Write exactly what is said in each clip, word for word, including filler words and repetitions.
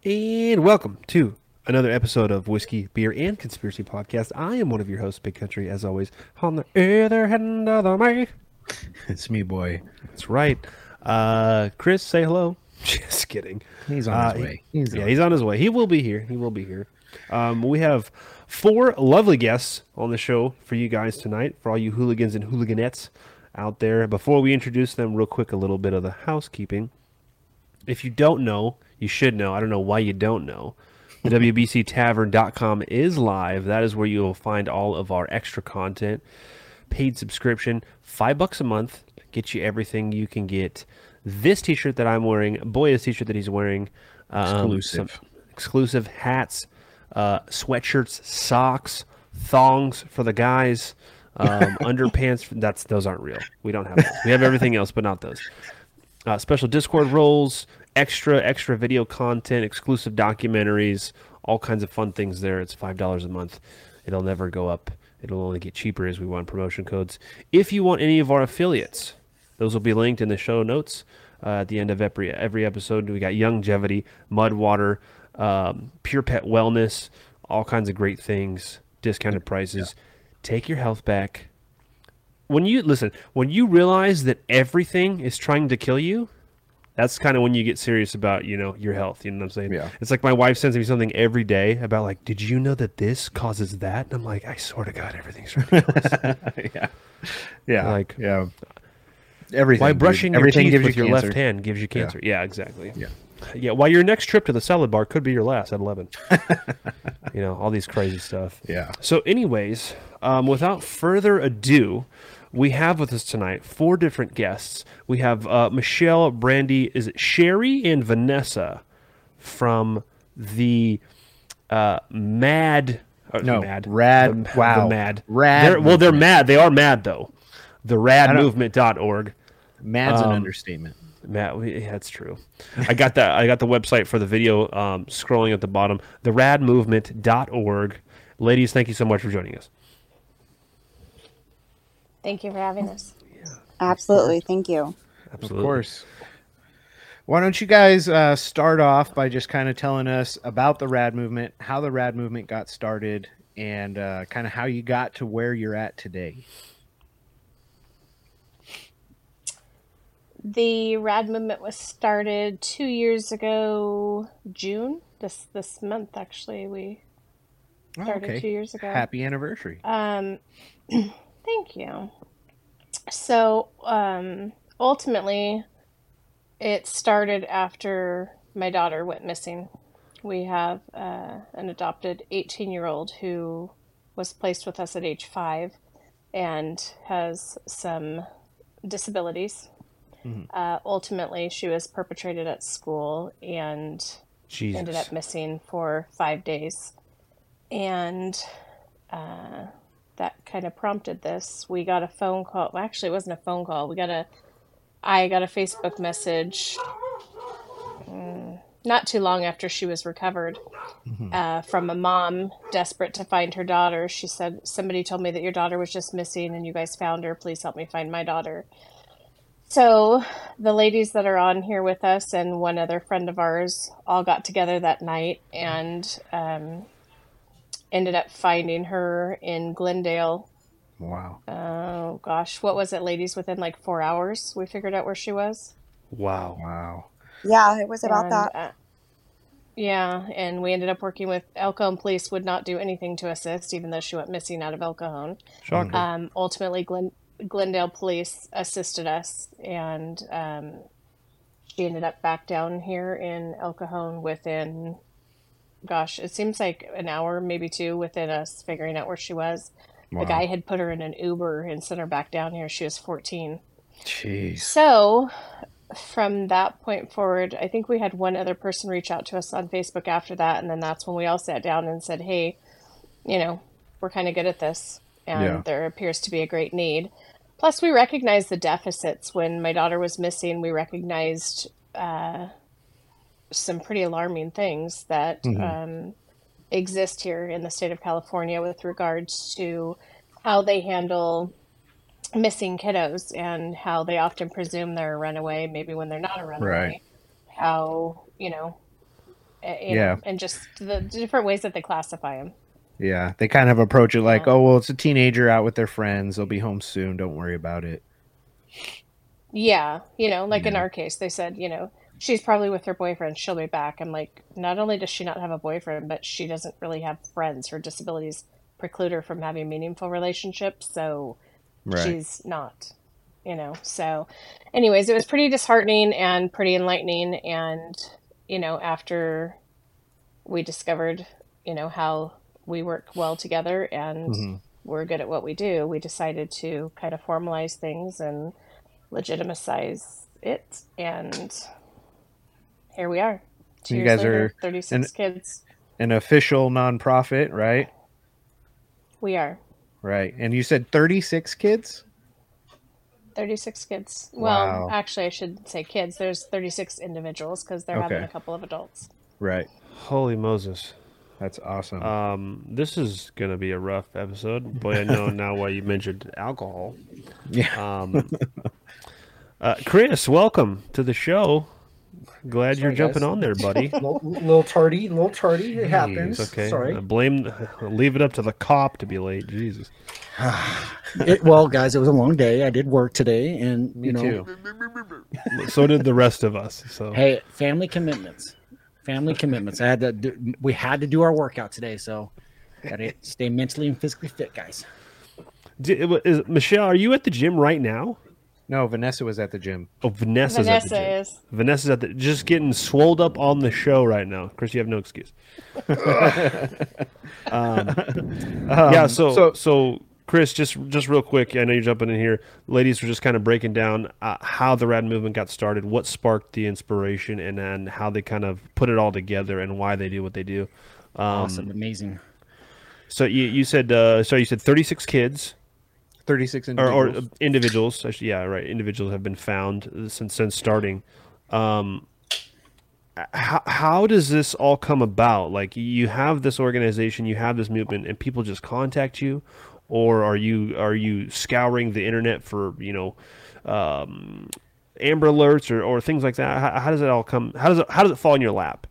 And welcome to another episode of Whiskey, Beer, and Conspiracy Podcast. I am one of your hosts, Big Country, as always, on the other hand of the mic. It's me, boy. That's right. Uh, Chris, say hello. Just kidding. He's on Uh, his way. he- He's yeah, on he's on his way. He will be here. He will be here. Um, we have four lovely guests on the show for you guys tonight, for all you hooligans and hooliganettes out there. Before we introduce them, real quick, a little bit of the housekeeping. If you don't know, you should know. I don't know why you don't know. The W B C Tavern dot com is live. That is where you will find all of our extra content. Paid subscription, five bucks a month, gets you everything you can get. This T-shirt that I'm wearing, Boya's T-shirt that he's wearing, um, Exclusive. some exclusive hats, uh, sweatshirts, socks, thongs for the guys, um, underpants. That's those aren't real. We don't have those. We have everything else, but not those. Uh, special Discord roles, extra extra video content, exclusive documentaries, all kinds of fun things there. It's five dollars a month. It'll never go up. It'll only get cheaper as we want promotion codes. If you want any of our affiliates, those will be linked in the show notes uh, at the end of every every episode. We got Youngevity, Mudwater, um, Pure Pet Wellness, all kinds of great things, discounted prices. Take your health back. When you listen, when you realize that everything is trying to kill you, that's kind of when you get serious about, you know, your health. You know what I'm saying? Yeah. It's like my wife sends me something every day about like, did you know that this causes that? And I'm like, I swear to God, everything's trying to kill us. yeah. Yeah. Like- yeah. Everything. Why dude. brushing your Everything teeth gives with you your cancer. left hand gives you cancer? Yeah, exactly. Yeah. Yeah. Why your next trip to the salad bar could be your last at eleven. You know, all these crazy stuff. Yeah. So, anyways, um, without further ado, we have with us tonight four different guests. We have uh, Michelle, Brandy, is it Sherry, and Vanessa from the uh, Mad. Uh, No, Mad. Rad- The, wow. The Mad. Rad They're, well, they're movement. mad. They are mad, though. The rad I don't- movement dot org. Mad's an Um, understatement. Matt, we, yeah, that's true. I got that. I got the website for the video um, scrolling at the bottom. the rad movement dot org. Ladies, thank you so much for joining us. Thank you for having us. Absolutely. Thank you. Absolutely. Of course. Why don't you guys uh, start off by just kind of telling us about the Rad Movement, how the Rad Movement got started, and uh, kind of how you got to where you're at today. The Rad Movement was started two years ago, June. This this month, actually, we Oh, started two years ago. Happy anniversary. Um, thank you. So, um, ultimately, it started after my daughter went missing. We have uh, an adopted eighteen-year-old who was placed with us at age five and has some disabilities. Uh, ultimately, she was perpetrated at school and Jesus. ended up missing for five days. And uh, that kind of prompted this. We got a phone call. Well, actually, it wasn't a phone call. We got a, I got a Facebook message mm, not too long after she was recovered uh, from a mom desperate to find her daughter. She said, somebody told me that your daughter was just missing and you guys found her. Please help me find my daughter. So the ladies that are on here with us and one other friend of ours all got together that night and um, ended up finding her in Glendale. Wow. Oh gosh, what was it, ladies? Within like four hours, we figured out where she was. Wow. Wow. Yeah, it was about And, that. uh, yeah, and we ended up working with El Cajon Police. Would not do anything to assist, even though she went missing out of El Cajon. Shocker. Um, ultimately, Glen, Glendale Police assisted us, and um, she ended up back down here in El Cajon within, gosh, it seems like an hour, maybe two, within us figuring out where she was. Wow. The guy had put her in an Uber and sent her back down here. She was fourteen. Jeez. So from that point forward, I think we had one other person reach out to us on Facebook after that. And then that's when we all sat down and said, hey, you know, we're kind of good at this. And Yeah. there appears to be a great need. Plus, we recognized the deficits. When my daughter was missing, we recognized uh, some pretty alarming things that um, exist here in the state of California with regards to how they handle missing kiddos and how they often presume they're a runaway, maybe when they're not a runaway. Right. How, you know, uh, you Yeah. know, and just the different ways that they classify them. Yeah, they kind of approach it like, Yeah. oh, well, it's a teenager out with their friends. They'll be home soon. Don't worry about it. Yeah, you know, like in Yeah. our case, they said, you know, she's probably with her boyfriend. She'll be back. I'm like, not only does she not have a boyfriend, but she doesn't really have friends. Her disabilities preclude her from having meaningful relationships. So Right. she's not, you know. So, anyways, it was pretty disheartening and pretty enlightening. And, you know, after we discovered, you know, how we work well together and Mhm. we're good at what we do, we decided to kind of formalize things and legitimize it, and here we are. Two You years guys later, are thirty-six kids. an official nonprofit, right? We are Right. And you said thirty-six kids? thirty-six kids. Wow. Well, actually, I should say kids. There's thirty-six individuals because they're having Okay. a couple of adults. Right. Holy Moses. That's awesome. Um, this is gonna be a rough episode. Boy, I know now why you mentioned alcohol. yeah. Um, uh, Chris, welcome to the show. Glad you're Sorry, jumping guys. on there, buddy. A little, little tardy, a little tardy. It happens. It's okay. Sorry. Uh, blame, leave it up to the cop to be late. Jesus. It, well, guys, it was a long day. I did work today, and Me you know, too. So did the rest of us. So hey, family commitments, family commitments. I had to. Do, we had to do our workout today, so got to stay mentally and physically fit, guys. D- is, Michelle, are you at the gym right now? No, Vanessa was at the gym. Oh, Vanessa's at the Vanessa gym. is. Vanessa's at the just getting swolled up on the show right now. Chris, you have no excuse. um, yeah. So, so- so Chris, just just real quick. I know you're jumping in here. Ladies were just kind of breaking down uh, how the Rad movement got started, what sparked the inspiration, and then how they kind of put it all together and why they do what they do. Um, Awesome, amazing. So you you said uh, sorry, you said thirty-six kids. thirty-six or, or individuals. uh, individuals. Actually, yeah, right. Individuals have been found uh, since since starting. Um, how how does this all come about? Like, you have this organization, you have this movement, and people just contact you, or are you are you scouring the internet for you know um, Amber Alerts or, or things like that? How, how does it all come? How does it how does it fall in your lap?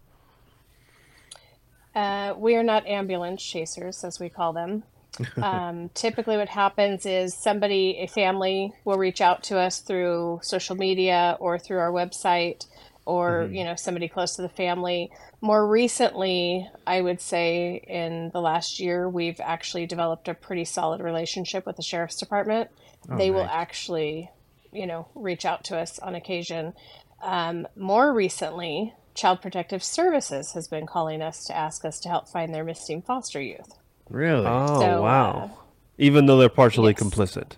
Uh, we are not ambulance chasers, as we call them. Um, typically what happens is somebody, a family, will reach out to us through social media or through our website, or Mhm. you know, somebody close to the family. More recently, I would say in the last year, we've actually developed a pretty solid relationship with the sheriff's department. Oh, They will nice. actually, you know, reach out to us on occasion. Um, more recently, Child Protective Services has been calling us to ask us to help find their missing foster youth. Really? Oh So, wow! Even though they're partially yes. complicit.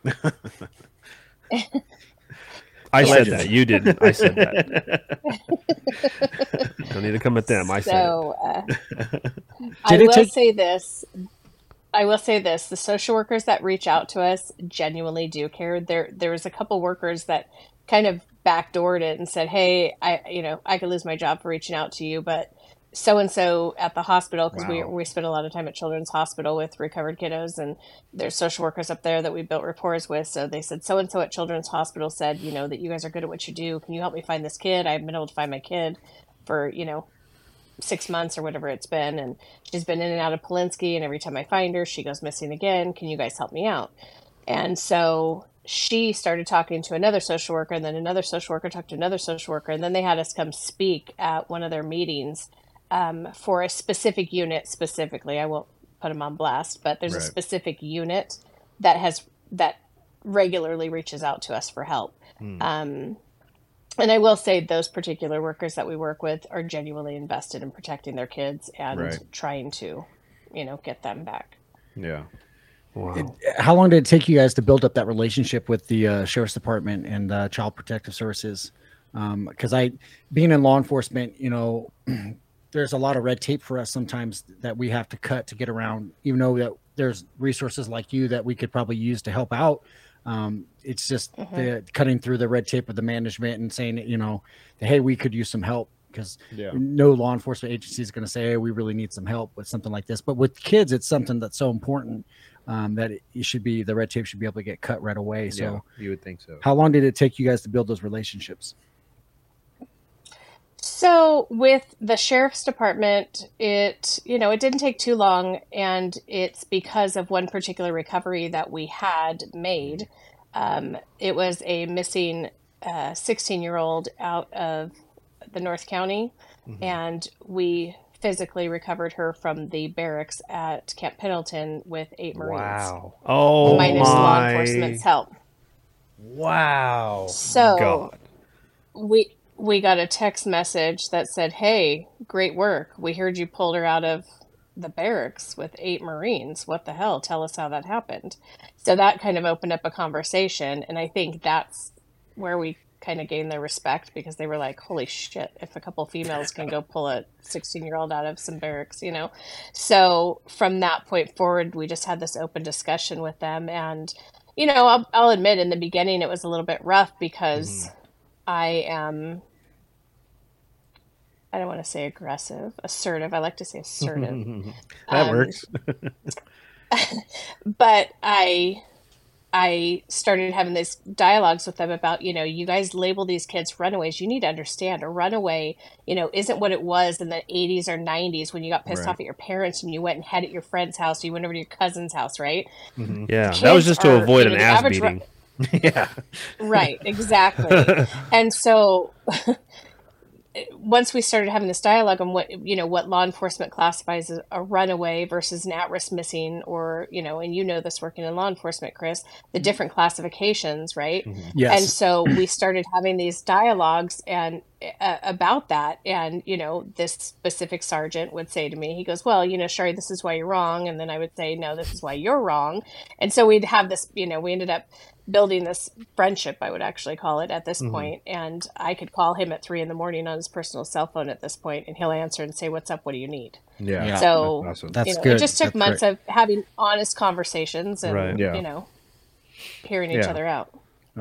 I said Allegedly. that. You didn't. I said that. Don't need to come at them. I said it. So, uh, I Did it will take- say this. I will say this: the social workers that reach out to us genuinely do care. There, there was a couple workers that kind of backdoored it and said, "Hey, I, you know, I could lose my job for reaching out to you, but so and so at the hospital, because we Wow. we spend a lot of time at Children's Hospital with recovered kiddos, and there's social workers up there that we built rapport with. So they said, so and so at Children's Hospital said, you know, that you guys are good at what you do. Can you help me find this kid? I haven't been able to find my kid for you know." six months or whatever it's been, and she's been in and out of Polinsky, and every time I find her she goes missing again. Can you guys help me out? And so she started talking to another social worker, and then another social worker talked to another social worker, and then they had us come speak at one of their meetings um, for a specific unit. Specifically, I won't put them on blast, but there's a Right. specific unit that has that regularly reaches out to us for help. Hmm. um, And I will say those particular workers that we work with are genuinely invested in protecting their kids and Right. trying to, you know, get them back. Yeah. Wow. How long did it take you guys to build up that relationship with the uh, sheriff's department and uh, Child Protective Services? Because I, being in law enforcement, you know, there's a lot of red tape for us sometimes that we have to cut to get around. Even though that there's resources like you that we could probably use to help out. Um, it's just Mhm. the cutting through the red tape of the management and saying, you know, hey, we could use some help, because Yeah. no law enforcement agency is going to say, hey, we really need some help with something like this. But with kids, it's something that's so important um, that it, it should be, the red tape should be able to get cut right away. So Yeah, you would think so. how long did it take you guys to build those relationships? So with the sheriff's department, it, you know, it didn't take too long, and it's because of one particular recovery that we had made. Um, it was a missing uh, sixteen-year-old out of the North County, Mhm. and we physically recovered her from the barracks at Camp Pendleton with eight Marines, Wow. Oh minus law my enforcement's help. Wow. So God. we we got a text message that said, "Hey, great work. We heard you pulled her out of the barracks with eight Marines. What the hell? Tell us how that happened." So that kind of opened up a conversation, and I think that's where we kind of gained their respect, because they were like, "Holy shit, if a couple females can go pull a sixteen-year-old out of some barracks, you know." So from that point forward, we just had this open discussion with them, and you know, I'll, I'll admit in the beginning it was a little bit rough because Mhm. I am, I don't want to say aggressive, assertive. I like to say assertive. That Um, works. but I I started having these dialogues with them about, you know, you guys label these kids runaways. You need to understand a runaway, you know, isn't what it was in the eighties or nineties when you got pissed Right. off at your parents and you went and hid at your friend's house, or you went over to your cousin's house, right? Mhm. Yeah, that was Kids just to are, avoid you know, an the ass average ru- beating. Yeah. right, exactly. And so once we started having this dialogue on what, you know, what law enforcement classifies as a runaway versus an at-risk missing, or, you know, and you know this working in law enforcement, Chris, the different classifications, right? Mhm. And Yes. so we started having these dialogues and uh, about that. And, you know, this specific sergeant would say to me, he goes, "Well, you know, Shari, this is why you're wrong." And then I would say, "No, this is why you're wrong." And so we'd have this, you know, we ended up building this friendship, I would actually call it at this Mhm. point. And I could call him at three in the morning on his personal cell phone at this point, and he'll answer and say, "What's up? What do you need?" Yeah. Yeah. So, That's awesome. That's you know, good. it just took That's months great. of having honest conversations and, Right. Yeah. you know, hearing each Yeah. other out.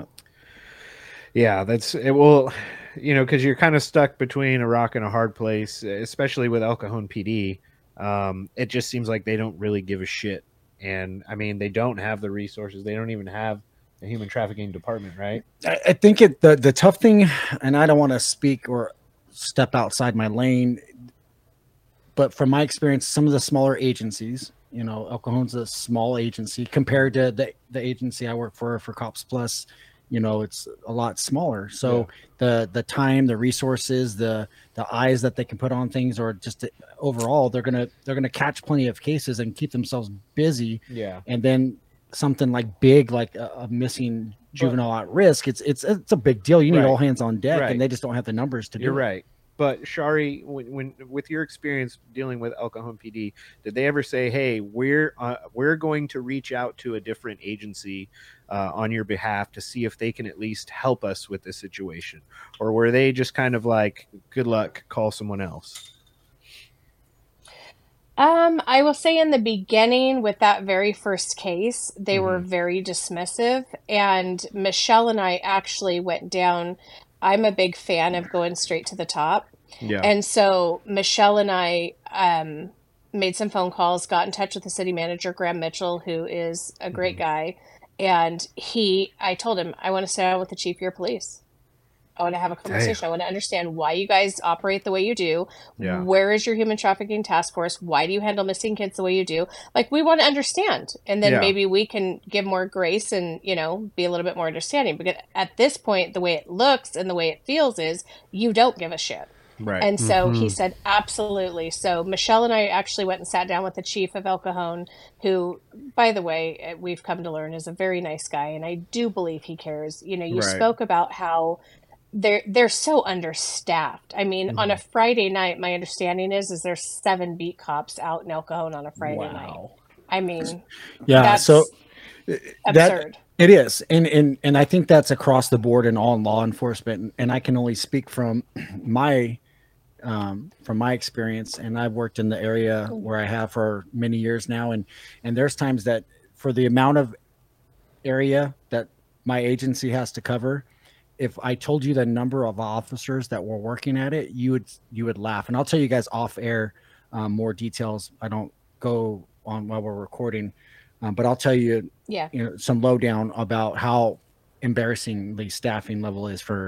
Yeah, that's it. Will, you know, because you're kind of stuck between a rock and a hard place, especially with El Cajon P D. Um, it just seems like they don't really give a shit. And I mean, they don't have the resources. They don't even have a human trafficking department, right? I, I think it the the tough thing, and I don't want to speak or step outside my lane, but from my experience, some of the smaller agencies, you know, El Cajon's a small agency compared to the the agency I work for for Cops Plus. You know, it's a lot smaller. So Yeah. the the time, the resources, the the eyes that they can put on things, or just the, overall, they're gonna they're gonna catch plenty of cases and keep themselves busy. Yeah. And then something like big, like a, a missing juvenile at risk, it's it's it's a big deal. You need Right. all hands on deck, Right. and they just don't have the numbers to do You're it. right. But Shari, when, when with your experience dealing with El Cajon P D, did they ever say, "Hey, we're uh, we're going to reach out to a different agency uh, on your behalf to see if they can at least help us with this situation," or were they just kind of like, "Good luck, call someone else"? Um, I will say in the beginning with that very first case, they were Mhm. very dismissive, and Michelle and I actually went down. I'm a big fan of going straight to the top. Yeah. And so Michelle and I um, made some phone calls, got in touch with the city manager, Graham Mitchell, who is a great Mhm. guy. And he, I told him, I want to sit down with the chief of your police. I want to have a conversation. I want to understand why you guys operate the way you do. Yeah. Where is your human trafficking task force? Why do you handle missing kids the way you do? Like, we want to understand. And then Yeah. maybe we can give more grace and, you know, be a little bit more understanding. Because at this point, the way it looks and the way it feels is you don't give a shit. Right. And so he Mhm. said, absolutely. So Michelle and I actually went and sat down with the chief of El Cajon, who, by the way, we've come to learn is a very nice guy. And I do believe he cares. You know, you Right. spoke about how they're, they're so understaffed. I mean, on a Friday night, my understanding is, is there's seven beat cops out in El Cajon on a Friday night. I mean, Yeah. that's So that absurd. it is, and and and I think that's across the board in all law enforcement. And I can only speak from my um, from my experience, and I've worked in the area where I have for many years now, and and there's times that for the amount of area that my agency has to cover, if I told you the number of officers that were working at it, you would you would laugh. And I'll tell you guys off air um, more details. I don't go on while we're recording, um, but I'll tell you, Yeah. you know, some lowdown about how embarrassingly staffing level is for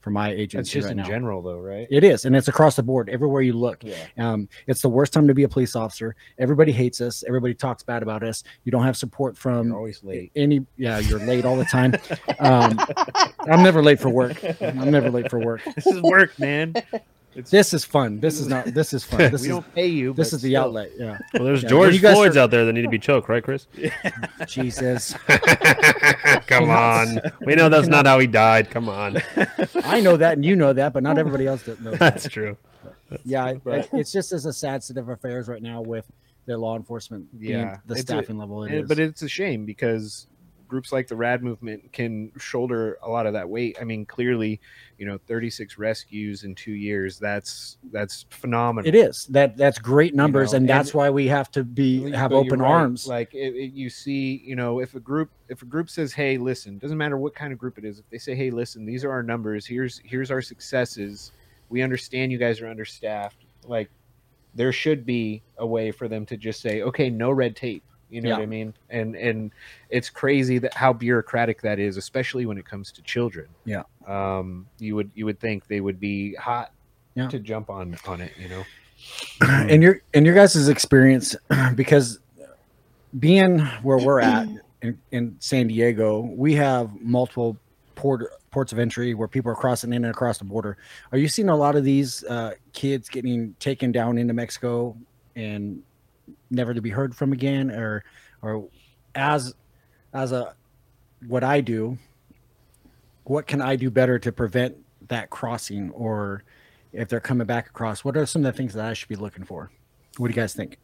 for my That's agency just right in now. general, though, right? It is, and it's across the board, everywhere you look. Yeah. Um, it's the worst time to be a police officer. Everybody hates us. Everybody talks bad about us. You don't have support from You're always late. any. Yeah, you're late all the time. Um, I'm never late for work. I'm never late for work. This is work, man. It's, This is fun. This is not. This is fun. This we is don't pay you. this but is the still. outlet. Yeah. Well, there's Yeah, George you guys Floyd's are- out there that need to be choked, right, Chris? Jesus. Come on. We know that's not how he died. Come on. I know that, and you know that, but not everybody else knows that. That's true. Yeah, I- But- it's just as a sad state of affairs right now with the law enforcement. being Yeah, the it's a- staffing level it And- is. but it's a shame because groups like the Rad Movement can shoulder a lot of that weight. I mean, clearly, you know, thirty-six rescues in two years. That's that's phenomenal. It is that that's great numbers, know, and that's and- why we have to be have But you're open right. arms. Like it, it- you see, you know, if a group if a group says, "Hey, listen," doesn't matter what kind of group it is. If they say, "Hey, listen, these are our numbers. Here's here's our successes. We understand you guys are understaffed." Like there should be a way for them to just say, "Okay, no red tape." You know Yeah. what I mean? And and it's crazy that how bureaucratic that is, especially when it comes to children. Yeah. Um, you would you would think they would be hot Yeah. to jump on on it. You know. in your in your guys' experience, because being where we're at in, in San Diego, we have multiple port ports of entry where people are crossing in and across the border. Are you seeing a lot of these uh, kids getting taken down into Mexico and never to be heard from again, or or as as a what I do, what can I do better to prevent that crossing, or if they're coming back across, what are some of the things that I should be looking for? What do you guys think?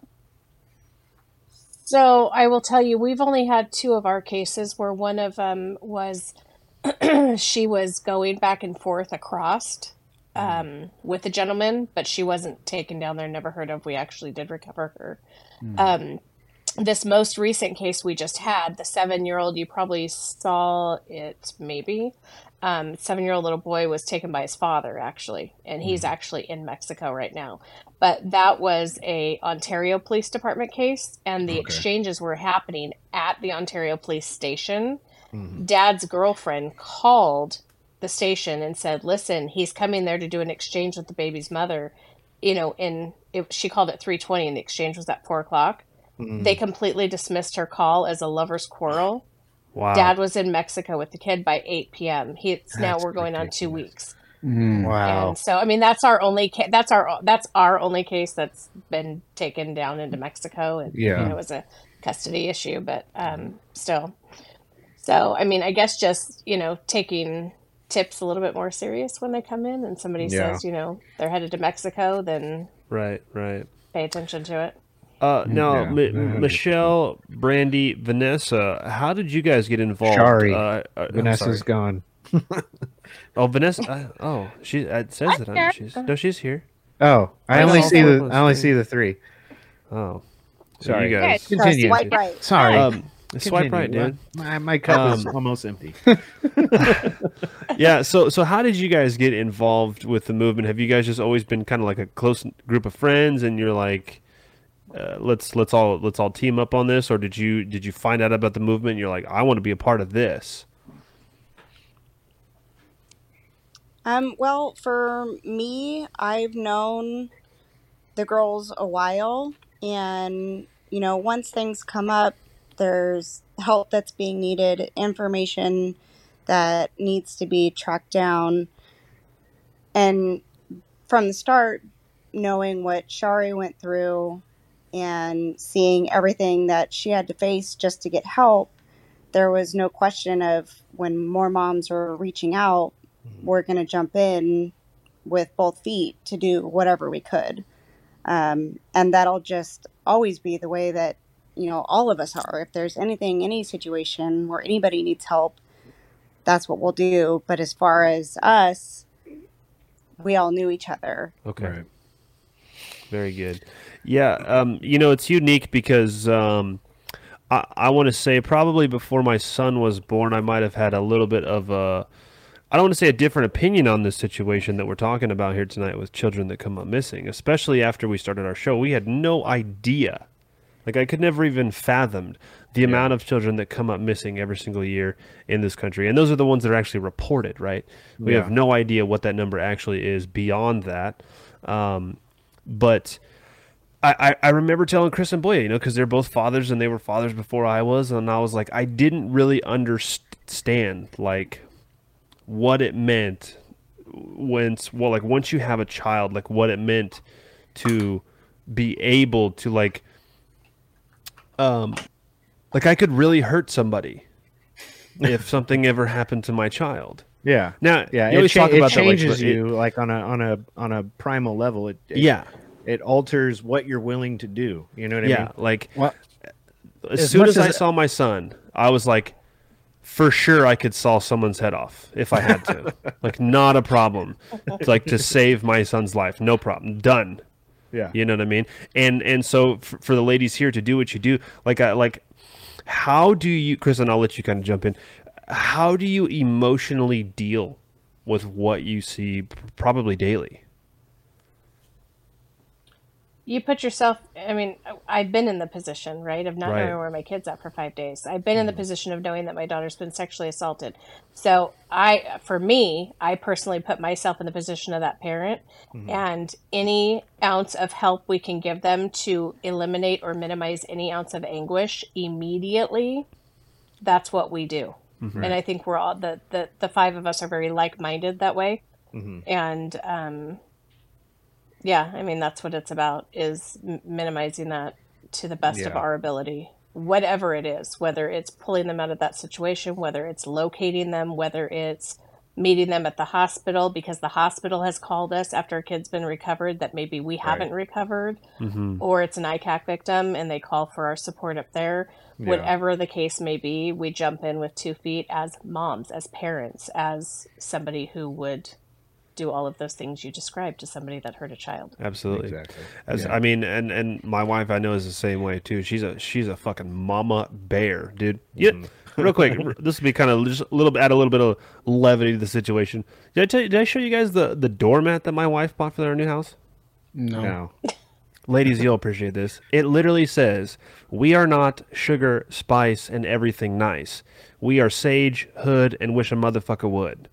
So I will tell you, we've only had two of our cases where one of them was she was going back and forth across um, with a gentleman, but she wasn't taken down there, never heard of. We actually did recover her. Um, this most recent case we just had, the seven-year-old, you probably saw it maybe. Um, seven-year-old little boy was taken by his father, actually, and he's actually in Mexico right now. But that was a Ontario Police Department case, and the Okay. exchanges were happening at the Ontario Police Station. Mhm. Dad's girlfriend called the station and said, "Listen, he's coming there to do an exchange with the baby's mother." You know, and it, she called at three twenty, and the exchange was at four o'clock. Mhm. They completely dismissed her call as a lover's quarrel. Wow. Dad was in Mexico with the kid by eight p.m. He, it's now That's we're going on two ridiculous. weeks. Wow. And so, I mean, that's our only ca- that's our that's our only case that's been taken down into Mexico, and Yeah. you know, it was a custody issue, but um, still. So, I mean, I guess just you know taking tips a little bit more serious when they come in, and somebody Yeah. says, you know, they're headed to Mexico, then Right, right. pay attention to it. Uh, now, Yeah, M- one hundred Michelle, Brandy, Vanessa, how did you guys get involved? Shari. Uh, uh, I'm Vanessa's sorry. gone. Oh, Vanessa. Uh, oh, she. It says that on, she's. No, she's here. Oh, I I only saw see four the on I only screen. see the three. Oh, so Sorry. you Yeah, guys. so Continue. swipe right. Sorry. Um, swipe right, Continue. dude. My, my cup is Um, almost empty. Yeah. So, so how did you guys get involved with the movement? Have you guys just always been kind of like a close group of friends, and you're like, uh, let's let's all let's all team up on this, or did you did you find out about the movement? And you're like, I want to be a part of this. Um, well, for me, I've known the girls a while, and you know, once things come up, there's help that's being needed, information that needs to be tracked down, and from the start, knowing what Shari went through and seeing everything that she had to face just to get help, there was no question of when more moms were reaching out, we're going to jump in with both feet to do whatever we could. Um, and that'll just always be the way that, you know, all of us are. If there's anything, any situation where anybody needs help, that's what we'll do. But as far as us, we all knew each other. Okay. Right. Very good. Yeah, um, you know, it's unique because um, I, I want to say probably before my son was born, I might have had a little bit of a, I don't want to say a different opinion on this situation that we're talking about here tonight with children that come up missing, especially after we started our show. We had no idea Like I could never even fathom the amount of children that come up missing every single year in this country. And those are the ones that are actually reported, right? We Yeah. have no idea what that number actually is beyond that. Um, but I, I, I remember telling Chris and Boya, you know, because they're both fathers and they were fathers before I was. And I was like, I didn't really understand, like, what it meant when, well, like, once you have a child, like, what it meant to be able to, like, um, like, I could really hurt somebody if something ever happened to my child. Yeah. Now, Yeah. you It, always cha- talk it about that, like, changes but it- you like on a on a on a primal level. It, it yeah. It alters what you're willing to do. You know what I Yeah. mean? Like, Well, as, as soon much as I as- saw my son, I was like, for sure I could saw someone's head off if I had to. Like, not a problem. It's like to save my son's life. No problem. Done. Yeah. You know what I mean? And and so for, for the ladies here to do what you do, like I like, how do you, Chris? And I'll let you kind of jump in. How do you emotionally deal with what you see probably daily? You put yourself, I mean, I've been in the position, right, of not Right. knowing where my kid's at for five days. I've been in the position of knowing that my daughter's been sexually assaulted. So I, for me, I personally put myself in the position of that parent, and any ounce of help we can give them to eliminate or minimize any ounce of anguish immediately, that's what we do. And I think we're all, the, the, the five of us are very like-minded that way. And, um, yeah, I mean, that's what it's about, is m- minimizing that to the best of Yeah. our ability, whatever it is, whether it's pulling them out of that situation, whether it's locating them, whether it's meeting them at the hospital because the hospital has called us after a kid's been recovered that maybe we haven't recovered, or it's an I C A C victim and they call for our support up there. Yeah. Whatever the case may be, we jump in with two feet as moms, as parents, as somebody who would do all of those things you described to somebody that hurt a child. Absolutely. Exactly. As Yeah. I mean, and and my wife I know is the same way too. She's a she's a fucking mama bear, dude. Yeah. Real quick, r- this will be kind of just a little bit, add a little bit of levity to the situation. Did I tell you? Did I show you guys the the doormat that my wife bought for their new house? no. No. Ladies, you'll appreciate this. It literally says, "We are not sugar, spice, and everything nice. We are sage, hood, and wish a motherfucker would."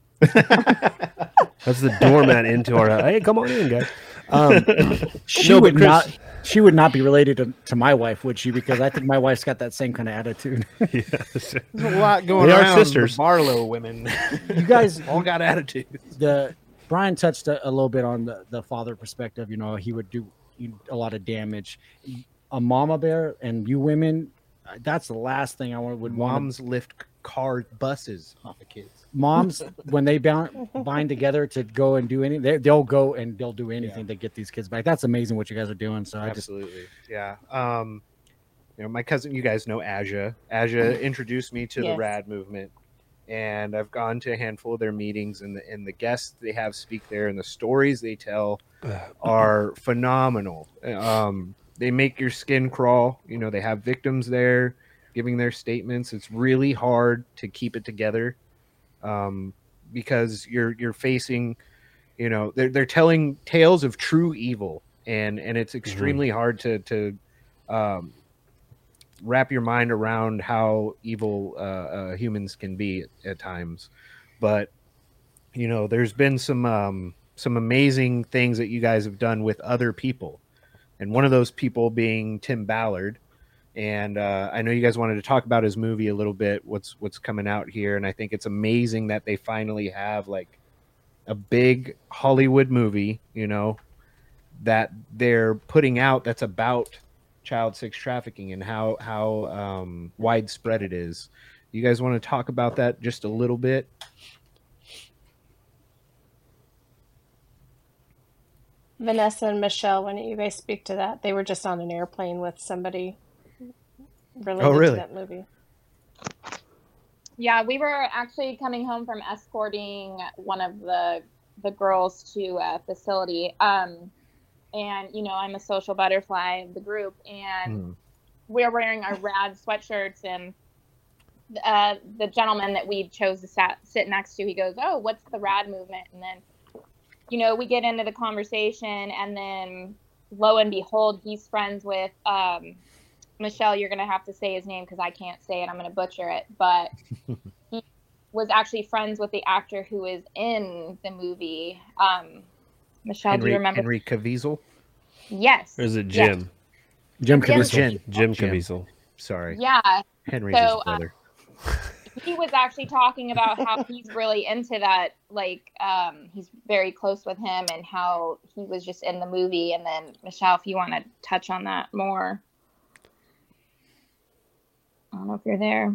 That's the doormat into our. Hey, come on in, guys. Um, She No, but would Chris- not. She would not be related to, to my wife, would she? Because I think my wife's got that same kind of attitude. yes. There's a lot going They are around. sisters. The Barlow women You guys, all got attitudes. the Brian touched a, a little bit on the, the father perspective. You know, he would do a lot of damage. A mama bear and you women, uh, that's the last thing I want, would want. Moms lift car buses off of kids. Moms, when they bound, bind together to go and do anything, they, they'll go and they'll do anything to get these kids back. That's amazing what you guys are doing. So I just, Absolutely. Yeah. Um, you know, my cousin, you guys know Aja. Aja introduced me to the Yes. RAD movement, and I've gone to a handful of their meetings, and the and the guests they have speak there, and the stories they tell are phenomenal. Um, they make your skin crawl. You know, they have victims there giving their statements. It's really hard to keep it together, um, because you're you're facing, you know, they're they're telling tales of true evil, and and it's extremely hard to to um, wrap your mind around how evil uh, uh, humans can be at, at times. But you know, there's been some um, some amazing things that you guys have done with other people, and one of those people being Tim Ballard. And uh, I know you guys wanted to talk about his movie a little bit. What's what's coming out here, and I think it's amazing that they finally have like a big Hollywood movie, you know, that they're putting out that's about child sex trafficking and how how um, widespread it is. You guys want to talk about that just a little bit? Vanessa and Michelle, why don't you guys speak to that? They were just on an airplane with somebody related Oh, really? to that movie. Yeah, we were actually coming home from escorting one of the the girls to a facility. Um, and you know, I'm a social butterfly of the group, and Hmm. we're wearing our rad sweatshirts. And uh, the gentleman that we chose to sat, sit next to, he goes, "Oh, what's the rad movement?" And then, you know, we get into the conversation, and then lo and behold, he's friends with um, Michelle, you're gonna have to say his name because I can't say it. I'm gonna butcher it. But he was actually friends with the actor who is in the movie. Um, Michelle, Henry, do you remember? Henry Caviezel? Yes. Or is it Yes. Jim? Jim Jim- Caviezel. Jim. Jim Jim. Caviezel. Sorry. Yeah. Henry's So, his uh, brother. He was actually talking about how he's really into that. Like, um, he's very close with him, and how he was just in the movie. And then, Michelle, if you want to touch on that more, I don't know if you're there.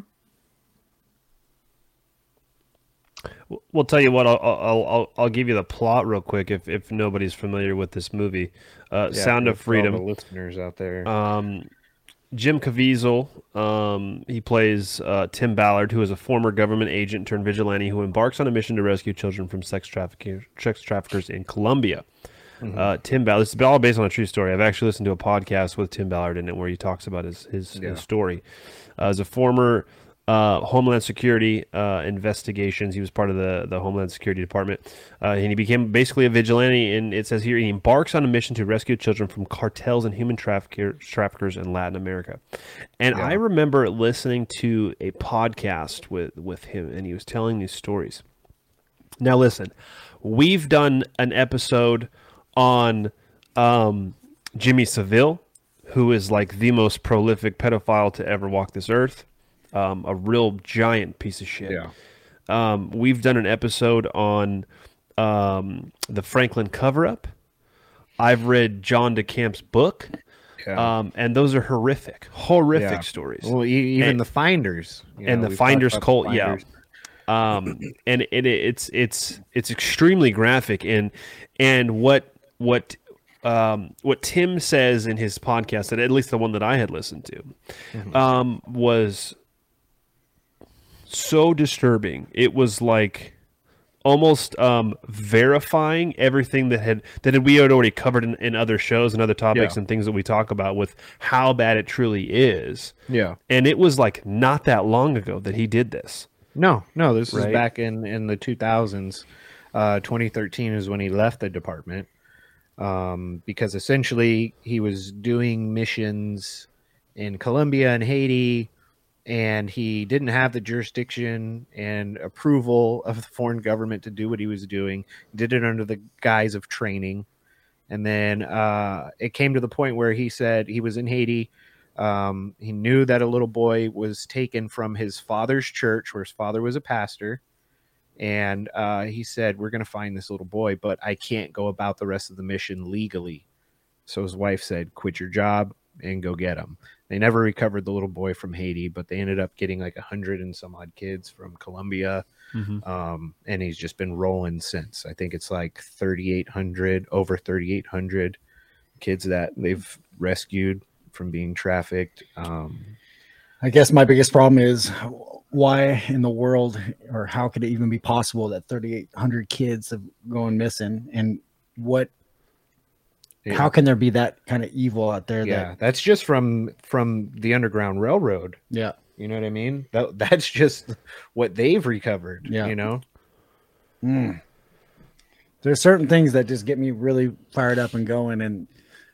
We'll tell you what. I'll I'll I'll, I'll give you the plot real quick if, if nobody's familiar with this movie. Uh, Yeah, Sound of for all the Freedom. listeners out there. Um, Jim Caviezel. Um, he plays uh, Tim Ballard, who is a former government agent turned vigilante who embarks on a mission to rescue children from sex trafficking sex traffickers in Colombia. Mhm. Uh, Tim Ballard. This is all based on a true story. I've actually listened to a podcast with Tim Ballard in it where he talks about his his, Yeah. his story. Uh, as a former uh, Homeland Security uh, investigations, he was part of the the Homeland Security Department, uh, and he became basically a vigilante. And it says here he embarks on a mission to rescue children from cartels and human trafficker, traffickers in Latin America. And Yeah. I remember listening to a podcast with with him, and he was telling these stories. Now, listen, we've done an episode on um, Jimmy Savile, who is like the most prolific pedophile to ever walk this earth, um, a real giant piece of shit. Yeah. Um, we've done an episode on um, the Franklin cover-up. I've read John DeCamp's book, Yeah. um, and those are horrific, horrific Yeah. stories. Well, e- even and- the Finders. you and know, the we've talked Finders about the cult, yeah. Finders. um, and it, it's it's it's extremely graphic, and and what what um, what Tim says in his podcast, that at least the one that I had listened to, Mhm. um, was so disturbing. It was like almost um, verifying everything that had that we had already covered in, in other shows and other topics Yeah. and things that we talk about, with how bad it truly is. Yeah. And it was like not that long ago that he did this. No, no, this is Right. back in, in the two thousands. Uh, twenty thirteen is when he left the department, um, because essentially he was doing missions in Colombia and Haiti, and he didn't have the jurisdiction and approval of the foreign government to do what he was doing. He did it under the guise of training. And then uh, it came to the point where he said he was in Haiti. Um, he knew that a little boy was taken from his father's church, where his father was a pastor. And uh, he said, we're going to find this little boy, but I can't go about the rest of the mission legally. So his wife said, quit your job and go get him. They never recovered the little boy from Haiti, but they ended up getting like a hundred and some odd kids from Colombia. Um, and he's just been rolling since. I think it's like thirty-eight hundred, over thirty-eight hundred kids that they've rescued from being trafficked. Um, I guess my biggest problem is why in the world, or how could it even be possible that thirty-eight hundred kids have gone missing, and what, yeah. how can there be that kind of evil out there? yeah, That, that's just from from the Underground Railroad. yeah. You know what I mean? That that's just what they've recovered. Yeah. You know? Mm. There's certain things that just get me really fired up and going, and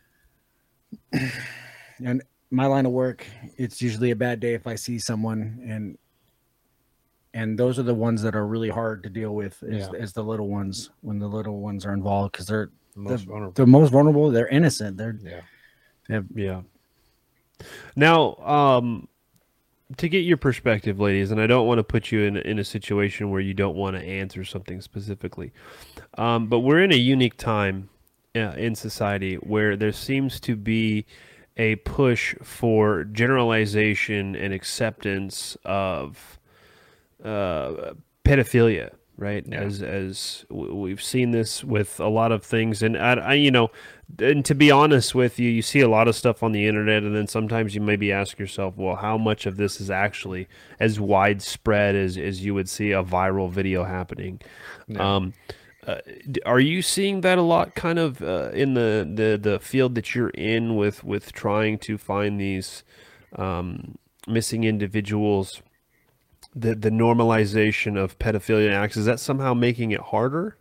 and my line of work, it's usually a bad day if I see someone, and and those are the ones that are really hard to deal with, is, Yeah. is the little ones, when the little ones are involved, because they're The most the, vulnerable. the most vulnerable. They're innocent. They're Yeah. they have, Yeah. Now, um, to get your perspective, ladies, and I don't want to put you in in a situation where you don't want to answer something specifically, um, but we're in a unique time uh, in society where there seems to be a push for generalization and acceptance of uh, pedophilia. Right, Yeah. as as w- we've seen this with a lot of things, and I, I, you know, and to be honest with you, you see a lot of stuff on the internet, and then sometimes you maybe ask yourself, well, how much of this is actually as widespread as as you would see a viral video happening? Yeah. Um, uh, d- are you seeing that a lot, kind of uh, in the, the the field that you're in, with with trying to find these um, missing individuals? The the normalization of pedophilia acts, is that somehow making it harder?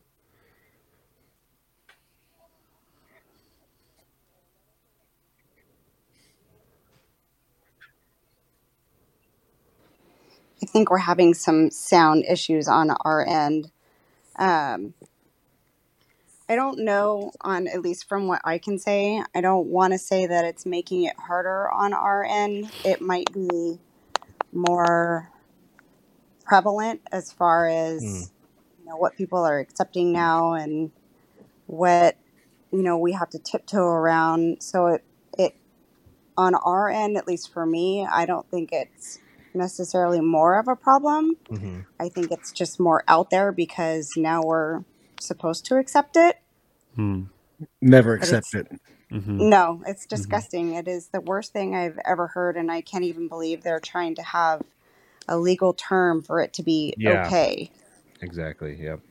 I think we're having some sound issues on our end. Um, I don't know, on at least from what I can say, I don't want to say that it's making it harder on our end. It might be more prevalent as far as Mm. you know what people are accepting now and what you know we have to tiptoe around. So it it on our end, at least for me, I don't think it's necessarily more of a problem. hmm I think it's just more out there because now we're supposed to accept it. Hmm. Never But accept it's it. Mm-hmm. no, it's Mm-hmm. disgusting. It is the worst thing I've ever heard, and I can't even believe they're trying to have a legal term for it to be Yeah, okay. exactly. Yep.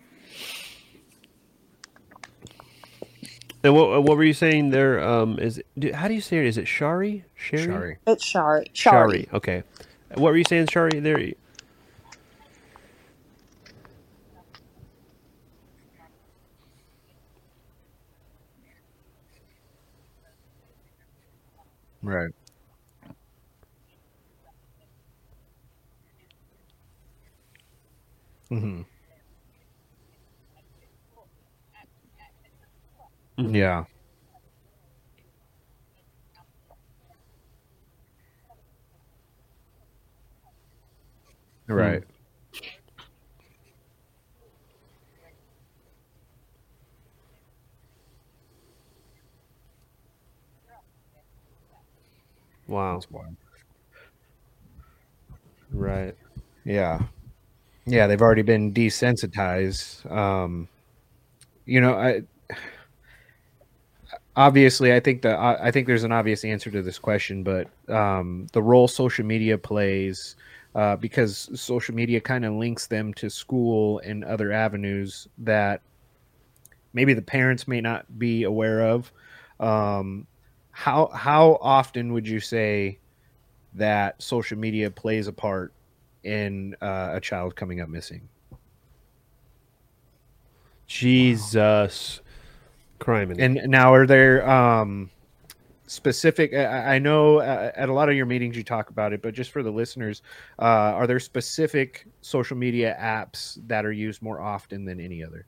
And what what were you saying there? Um, is do, how do you say it? Is it Shari? Sherry? Sorry. It's Shari. Shari. Shari. Okay. What were you saying, Shari? There. Right. hmm Mhm. Yeah. Right. Wow. That's wild. Right. Yeah. Yeah. They've already been desensitized. Um, you know, I obviously I think that I I think there's an obvious answer to this question, but um, the role social media plays, uh, because social media kind of links them to school and other avenues that maybe the parents may not be aware of. Um, how how often would you say that social media plays a part in uh, a child coming up missing? Jesus. Criminy. And now, are there um, specific? I, I know uh, at a lot of your meetings you talk about it, but just for the listeners, uh, are there specific social media apps that are used more often than any other?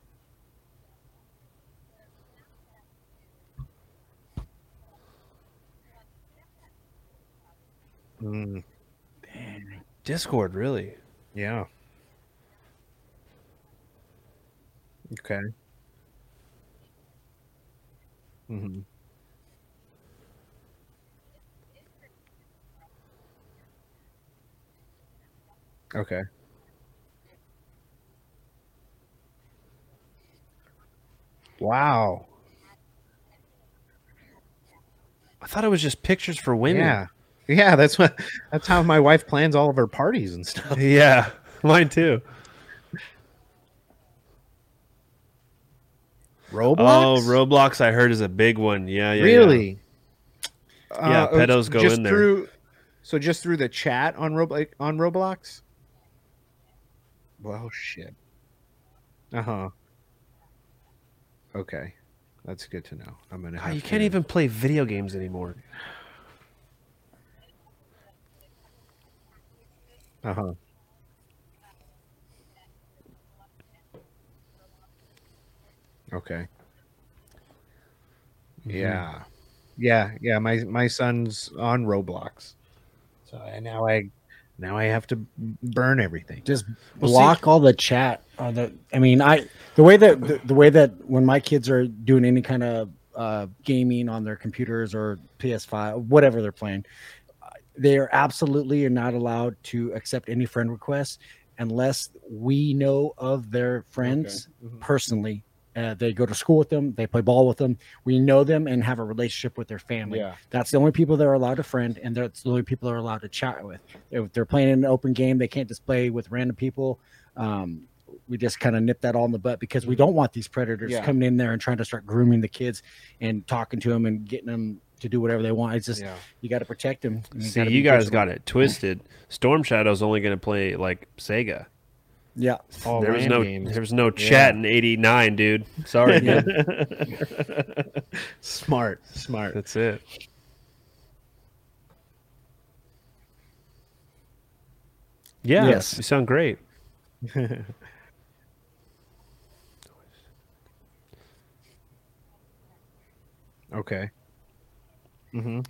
Mm, Discord, really? yeah. Okay. hmm Okay. Wow. I thought it was just pictures for women. Yeah. Yeah, that's what that's how my wife plans all of her parties and stuff. Yeah. Mine too. Roblox? Oh, Roblox, I heard, is a big one. Yeah, yeah, Really? yeah. Yeah, Uh, pedos go just in there. through so just through the chat on Roblox on Roblox? Well, shit. Uh-huh. Okay. That's good to know. I'm going to God, have you to can't even play video games anymore. Uh-huh. Okay. Mhm. Yeah. Yeah, yeah, my my son's on Roblox. So and now I now I have to burn everything. Just Well, see- block all the chat. Or the, I mean, I the way that the, the way that when my kids are doing any kind of uh, gaming on their computers or P S five, whatever they're playing, they are absolutely not allowed to accept any friend requests unless we know of their friends Mhm. personally. Uh, they go to school with them, they play ball with them, we know them and have a relationship with their family. Yeah. That's the only people that are allowed to friend, and that's the only people that are allowed to chat with. If they're playing an open game, they can't just play with random people. Um, we just kind of nip that all in the butt because we don't want these predators Yeah. coming in there and trying to start grooming the kids and talking to them and getting them to do whatever they want. It's just Yeah. you got to protect them. See, you guys got it twisted. Storm Shadow's only going to play like Sega. Yeah. All there was LAN no games. there was no chat in eighty-nine, dude. Sorry, Yeah. dude. Smart, smart. That's it. Yeah, Yes. you sound great. Okay. Mm-hmm.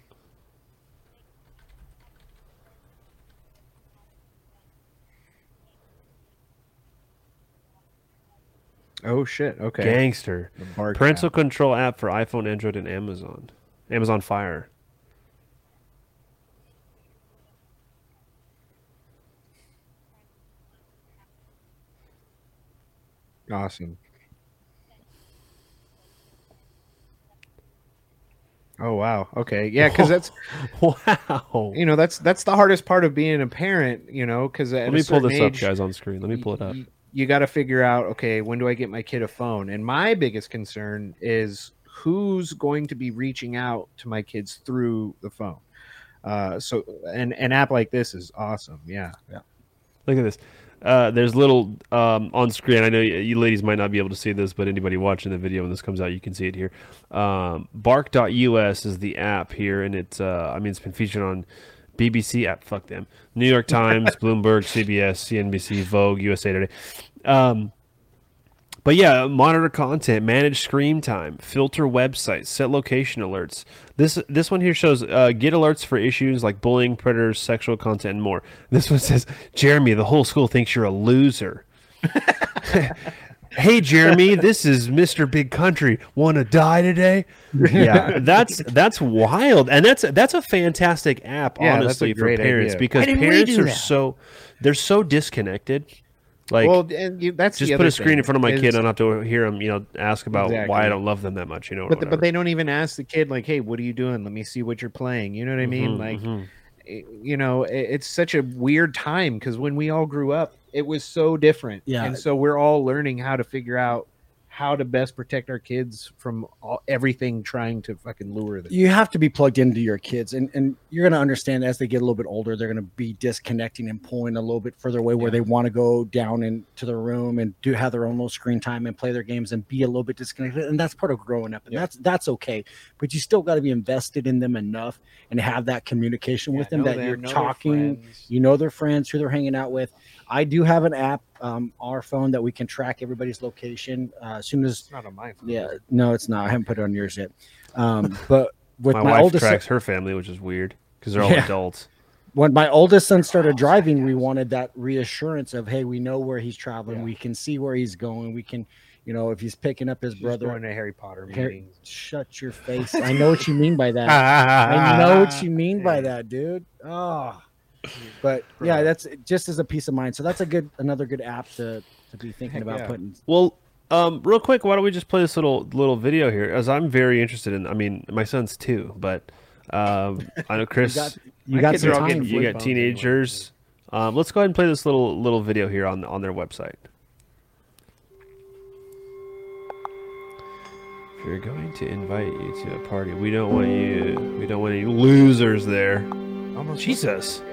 Oh shit. Okay. Gangster. The Bark Parental app. control app for iPhone, Android, and Amazon. Amazon Fire. Awesome. Oh wow. Okay. Yeah, because that's Wow. you know that's that's the hardest part of being a parent. You know, because Let me pull this up, guys, on screen. Let me pull it up. You, you got to figure out, okay, when do I get my kid a phone? And my biggest concern is who's going to be reaching out to my kids through the phone. Uh, so an an app like this is awesome. Yeah. Look at this. Uh, there's little um, on screen. I know you, you ladies might not be able to see this, but anybody watching the video when this comes out, you can see it here. Um, bark dot U S is the app here, and it's uh, I mean it's been featured on B B C app. Fuck them. New York Times, Bloomberg, C B S, C N B C, Vogue, U S A Today. Um, but yeah, monitor content, manage screen time, filter websites, set location alerts. This this one here shows uh, get alerts for issues like bullying, predators, sexual content, and more. This one says, Jeremy, the whole school thinks you're a loser. Hey, Jeremy, this is Mister Big Country. Want to die today? Yeah, that's that's wild, and that's that's a fantastic app, Yeah, that's a honestly, for great parents idea. because Why didn't we parents do are that? so they're so disconnected. Like, well, and you, that's just the put other a screen thing in front of my is- kid, and I don't have to hear him, you know, ask about why Exactly. I don't love them that much, you know. Or But, the, but whatever. they don't even ask the kid, like, hey, what are you doing? Let me see what you're playing. You know what I mean? Mhm, Like, mhm. it- you know, it, it's such a weird time because when we all grew up, it was so different. Yeah. And so we're all learning how to figure out how to best protect our kids from all, everything trying to fucking lure them. You have to be plugged into your kids, and, and you're going to understand as they get a little bit older, they're going to be disconnecting and pulling a little bit further away where Yeah. they want to go down into their room and do have their own little screen time and play their games and be a little bit disconnected. And that's part of growing up, and Yeah. that's that's okay. But you still got to be invested in them enough and have that communication with Yeah, them know that them, you're know their talking. friends. You know their friends, who they're hanging out with. I do have an app, um, our phone, that we can track everybody's location uh, as soon as. It's not on my phone. Yeah, no, it's not. I haven't put it on yours yet. Um, but with My, my, wife oldest, tracks her family, which is weird because they're all Yeah. adults. when my oldest son started driving, we wanted that reassurance of, hey, we know where he's traveling. Yeah. We can see where he's going. We can, you know, if he's picking up his She's brother. going to Harry Potter Harry- meetings. Shut your face. I know what you mean by that. I know what you mean by that, dude. Oh, but yeah, that's just as a peace of mind. So that's a good, another good app to to be thinking Heck about yeah. putting. Well, um, real quick, why don't we just play this little little video here? As I'm very interested in. I mean, my son's too, but um, I know Chris. You got, you My got kids some are all time. getting you flip got phones anyway. teenagers. Um, let's go ahead and play this little little video here on on their website. If you're going to invite you to a party, we don't want you. We don't want any losers there. Almost Jesus.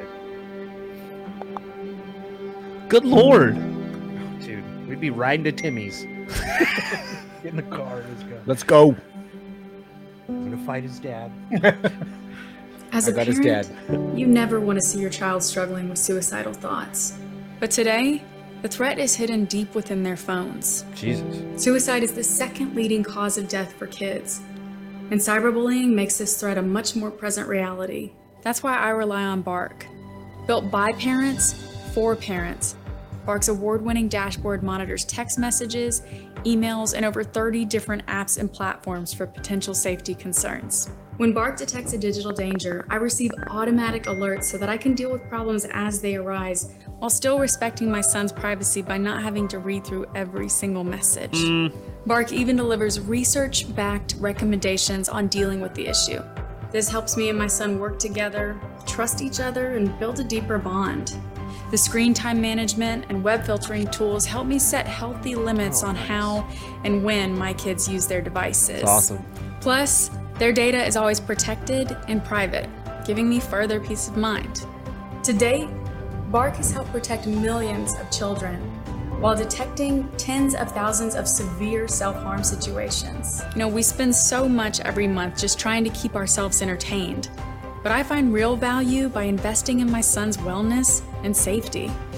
Good Lord. Dude, we'd be riding to Timmy's. Get in the car. Let's go. Let's go. I'm gonna fight his dad. As I a got his parent, dad. you never want to see your child struggling with suicidal thoughts. But today, the threat is hidden deep within their phones. Jesus. Suicide is the second leading cause of death for kids. And cyberbullying makes this threat a much more present reality. That's why I rely on Bark. Built by parents, for parents. Bark's award-winning dashboard monitors text messages, emails, and over thirty different apps and platforms for potential safety concerns. When Bark detects a digital danger, I receive automatic alerts so that I can deal with problems as they arise, while still respecting my son's privacy by not having to read through every single message. Bark even delivers research-backed recommendations on dealing with the issue. This helps me and my son work together, trust each other, and build a deeper bond. The screen time management and web filtering tools help me set healthy limits Oh, on nice. how and when my kids use their devices. That's awesome. Plus, their data is always protected and private, giving me further peace of mind. To date, Bark has helped protect millions of children while detecting tens of thousands of severe self-harm situations. You know, we spend so much every month just trying to keep ourselves entertained, but I find real value by investing in my son's wellness and safety.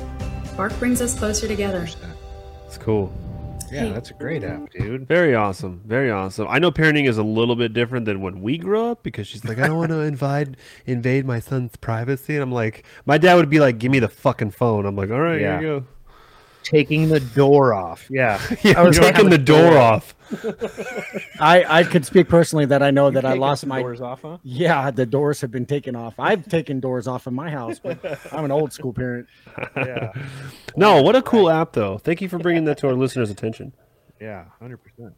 Bark brings us closer together. It's cool. Yeah, that's a great app, dude. Very awesome. Very awesome. I know parenting is a little bit different than when we grew up because she's like, I don't want to invade invade my son's privacy. And I'm like, my dad would be like, give me the fucking phone. I'm like, all right, Yeah. here you go. Taking the door off. Yeah. Yeah, I was taking having the a door off. I I could speak personally that I know that I Taking lost some my doors off, huh? yeah the doors have been taken off. I've taken doors off in my house, but I'm an old school parent. Yeah. No, what a cool app, though. Thank you for bringing that to our listeners' attention. Yeah, one hundred percent.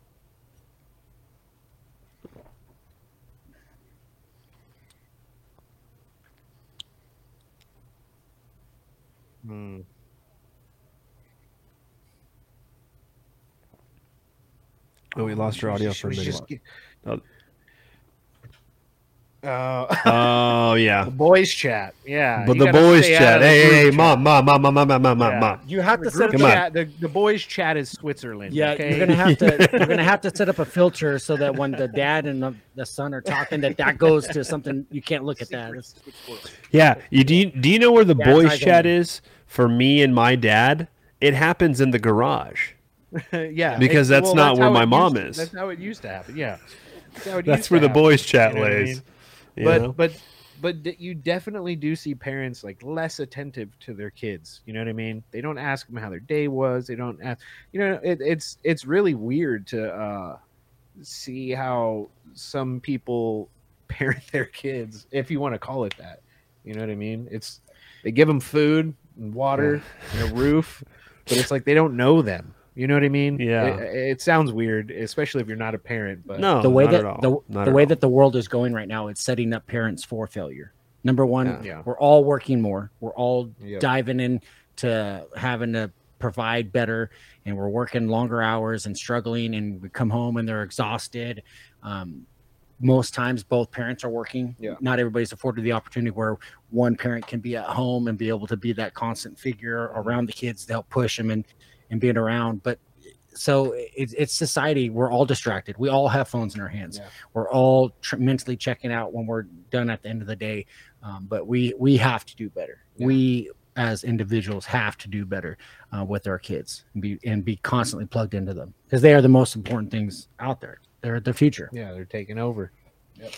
Hmm. Oh, we lost your audio She for a was minute. just ge- Oh. Uh, Oh, yeah. the boys chat. Yeah. But you the gotta boys stay out chat. of the Hey, hey, group hey, chat. mom, mom, mom, mom, mom, mom, mom, Yeah. mom. You have The to set group up Come on. chat, the, the boys chat is Switzerland. yeah, okay? you're gonna have to you're gonna have to set up a filter so that when the dad and the, the son are talking, that that goes to something you can't look at that. It's- Yeah. You, do, you, do you know where the Dad's boys eyes chat only. is for me and my dad? It happens in the garage. yeah, Because it- that's well, not where how my it mom used to- is. That's how it used to happen. Yeah, that's, how it That's used where to the happen, boys chat you know what I lays. mean? you But know? but but d- you definitely do see parents like less attentive to their kids. You know what I mean? They don't ask them how their day was. They don't ask. You know, it, it's it's really weird to uh, see how some people parent their kids, if you want to call it that. You know what I mean? It's they give them food and water and a roof, but it's like they don't know them. You know what I mean? Yeah. It, it sounds weird, especially if you're not a parent. But no, the way not that at all. the, Not the at way all. that the world is going right now, it's setting up parents for failure. Number one, Yeah. Yeah. we're all working more. We're all Yep. diving in to having to provide better, and we're working longer hours and struggling, and we come home and they're exhausted. Um, most times both parents are working. Yeah. Not everybody's afforded the opportunity where one parent can be at home and be able to be that constant figure around the kids to help push them and, and being around. But so it's, it's society. We're all distracted. We all have phones in our hands. Yeah. We're all tr- mentally checking out when we're done at the end of the day. Um, but we, we have to do better. Yeah. We as individuals have to do better uh, with our kids and be, and be constantly plugged into them because they are the most important things out there. They're the future. Yeah, they're taking over. Yep.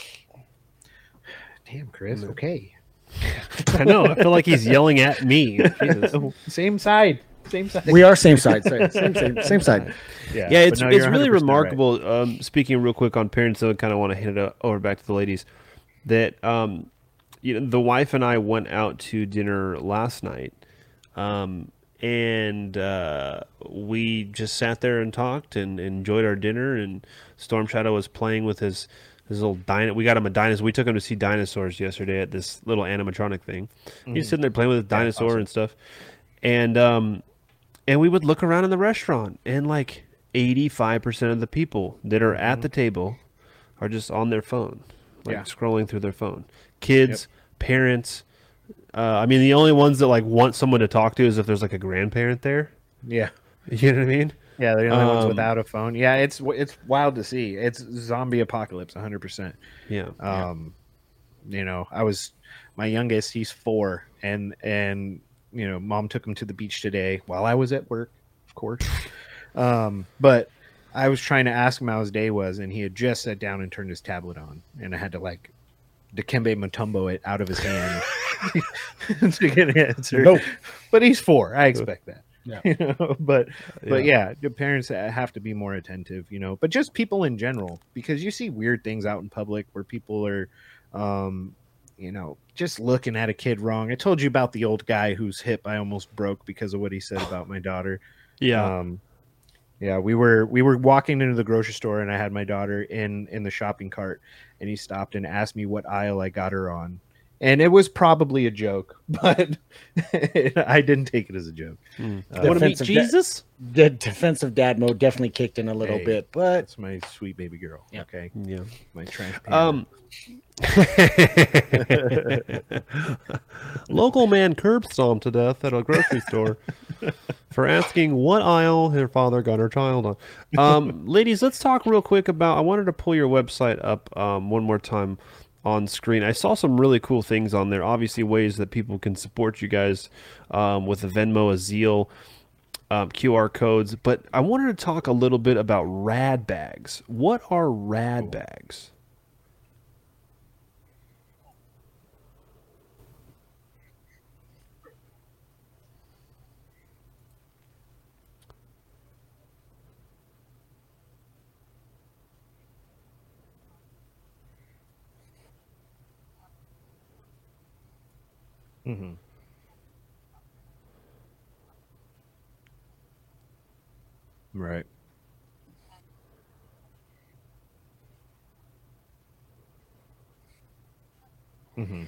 Damn, Chris. Okay. I know. I feel like he's yelling at me. Jesus. Same side. Same side. We are same side. Same, same, same, same side. Yeah, but it's no, it's you're really one hundred percent right. remarkable. Um, speaking real quick on parents, I kind of want to hand it over back to the ladies. That um, you know, the wife and I went out to dinner last night, um, and uh, we just sat there and talked and enjoyed our dinner. And Storm Shadow was playing with his his little dino. We got him a dinosaur. We took him to see dinosaurs yesterday at this little animatronic thing. He's sitting there playing with his dinosaur awesome. and stuff, and um. And we would look around in the restaurant, and like eighty-five percent of the people that are at the table are just on their phone, like Yeah. scrolling through their phone. Kids, parents. Uh, I mean, the only ones that like want someone to talk to is if there's like a grandparent there. Yeah. You know what I mean? Yeah, they're the only ones Um, without a phone. Yeah, it's it's wild to see. It's zombie apocalypse, one hundred percent. Yeah. Um, you know, I was my youngest. He's four, and and you know, mom took him to the beach today while I was at work, of course. Um, but I was trying to ask him how his day was, and he had just sat down and turned his tablet on, and I had to like Dikembe Mutombo it out of his hand to get an answer. Nope. But he's four. I expect that. Yeah. You know, but but yeah, the parents have to be more attentive, you know, but just people in general, because you see weird things out in public where people are, um, you know, just looking at a kid wrong. I told you about the old guy whose hip I almost broke because of what he said about my daughter. Yeah. Um, yeah, we were we were walking into the grocery store, and I had my daughter in in the shopping cart, and he stopped and asked me what aisle I got her on. And it was probably a joke, but I didn't take it as a joke. Mm. Uh, Want to meet defensive da- Jesus? The defensive dad mode definitely kicked in a little Hey, bit, but That's my sweet baby girl. Yeah. Okay, Yeah. my transparent. Um. Local man curb stomped to death at a grocery store for asking what aisle her father got her child on. Um, ladies, let's talk real quick about. I wanted to pull your website up um, one more time. on screen. I saw some really cool things on there. Obviously, ways that people can support you guys um, with a Venmo, a Zeal, um, Q R codes. But I wanted to talk a little bit about rad bags. What are rad bags? Mm-hmm. Right. Mm-hmm.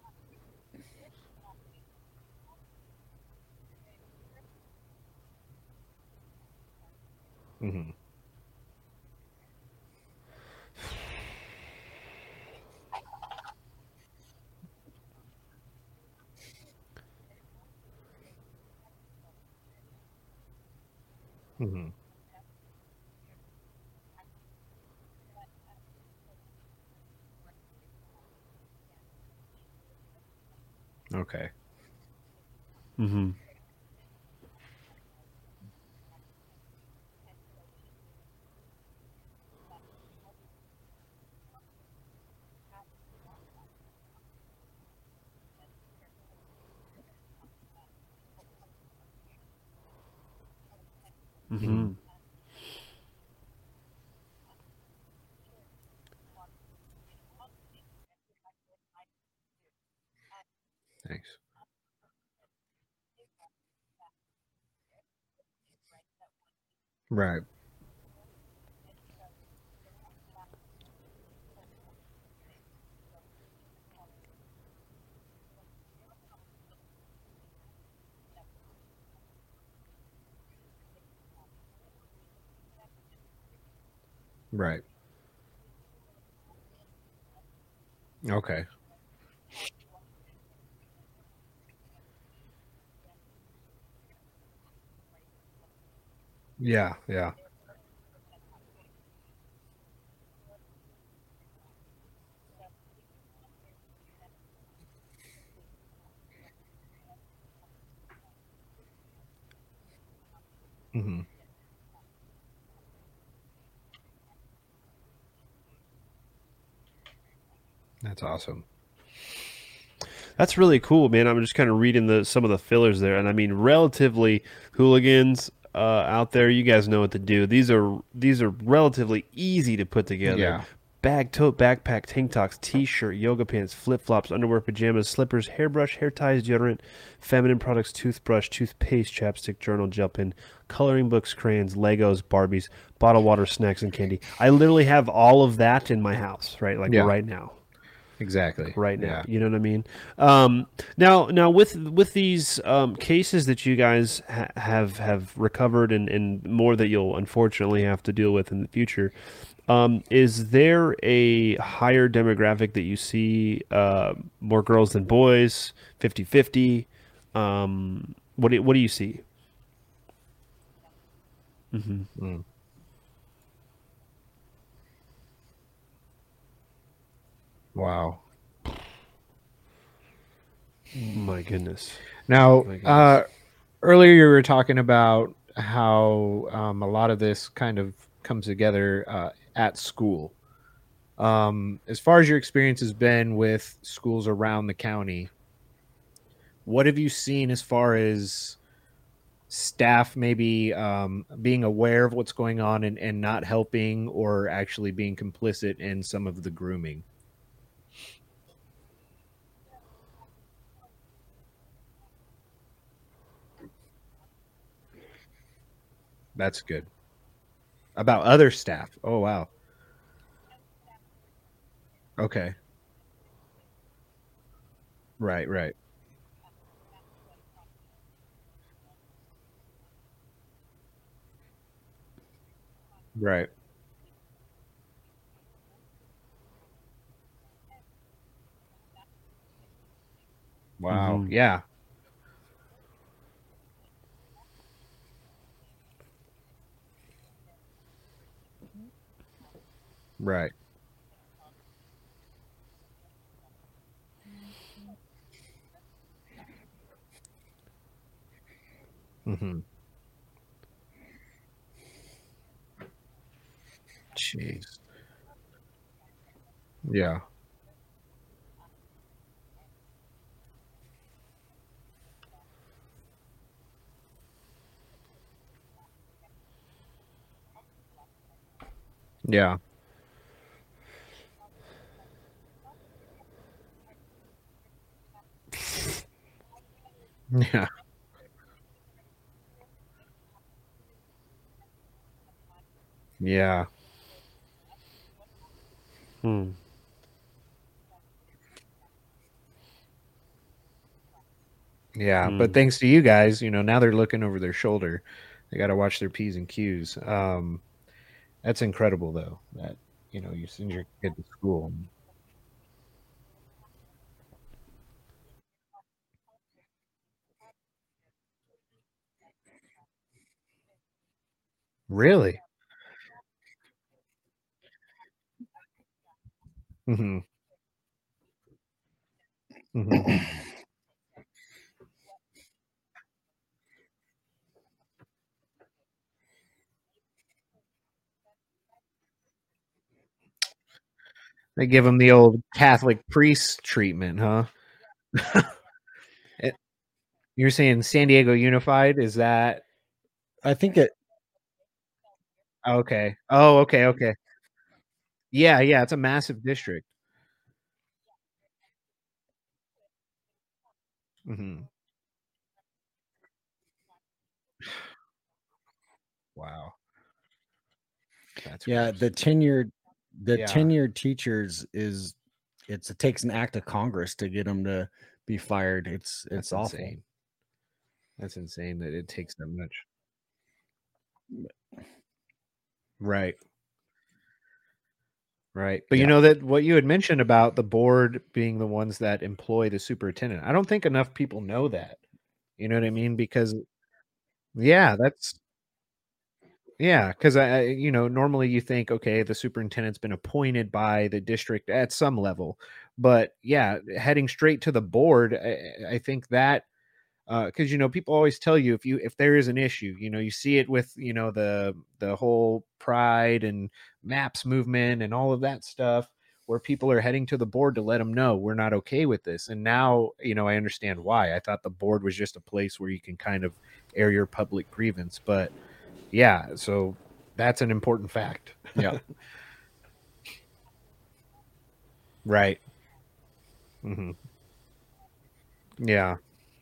Mm-hmm. Mm-hmm. Okay. Mm-hmm. Mm-hmm. Mm-hmm. Thanks. Right. Right. Okay. Yeah. Yeah. Mm-hmm. That's awesome. That's really cool, man. I'm just kind of reading the some of the fillers there, and I mean, relatively hooligans uh, out there, you guys know what to do. These are these are relatively easy to put together. Yeah. Bag, tote, backpack, tank tops, t-shirt, yoga pants, flip-flops, underwear, pajamas, slippers, hairbrush, hair ties, deodorant, feminine products, toothbrush, toothpaste, chapstick, journal, gel pen, coloring books, crayons, Legos, Barbies, bottled water, snacks, and candy. I literally have all of that in my house, right? Like Yeah. right now. Exactly. Right now, Yeah. you know what I mean. Um, now, now with with these um, cases that you guys ha- have have recovered, and, and more that you'll unfortunately have to deal with in the future, um, is there a higher demographic that you see, uh, more girls than boys, fifty fifty? Um, what do, what do you see? Hmm. Mm. Wow. My goodness, Now, my goodness. uh, earlier you were talking about how um, a lot of this kind of comes together uh, at school. Um, as far as your experience has been with schools around the county, what have you seen as far as staff maybe um, being aware of what's going on and, and not helping, or actually being complicit in some of the grooming? That's good. About other staff. Oh, wow. Okay. Right, right, right. Wow. Hmm. Yeah. Right. Mm-hmm. Jeez. Yeah. Yeah. Yeah. Yeah. Hmm. Yeah. But Hmm. thanks to you guys, you know, now they're looking over their shoulder. They got to watch their P's and Q's. Um, that's incredible, though, that, you know, you send your kid to school. Really? Mm-hmm. Mm-hmm. They give them the old Catholic priest treatment, huh? Eh, You're saying San Diego Unified? Is that I think it. okay? Oh, okay, okay. Yeah, yeah. It's a massive district. Hmm. Wow, that's Yeah, gross. the tenured the Yeah, tenured teachers is it's it takes an act of Congress to get them to be fired. It's that's it's awful. insane. That's insane that it takes that much. Right, right. But you Yeah. know that what you had mentioned about the board being the ones that employ the superintendent. I don't think enough people know that. You know what I mean? Because yeah, that's yeah, because I, I- you know, normally you think, okay, the superintendent's been appointed by the district at some level, but yeah, heading straight to the board, I, I think that because you know people always tell you if you if there is an issue, you know, you see it with you know the the whole pride and maps movement and all of that stuff where people are heading to the board to let them know we're not okay with this. And now you know I understand why. I thought the board was just a place where you can kind of air your public grievance, but yeah, so that's an important fact. Yeah. Right. Hmm. Yeah,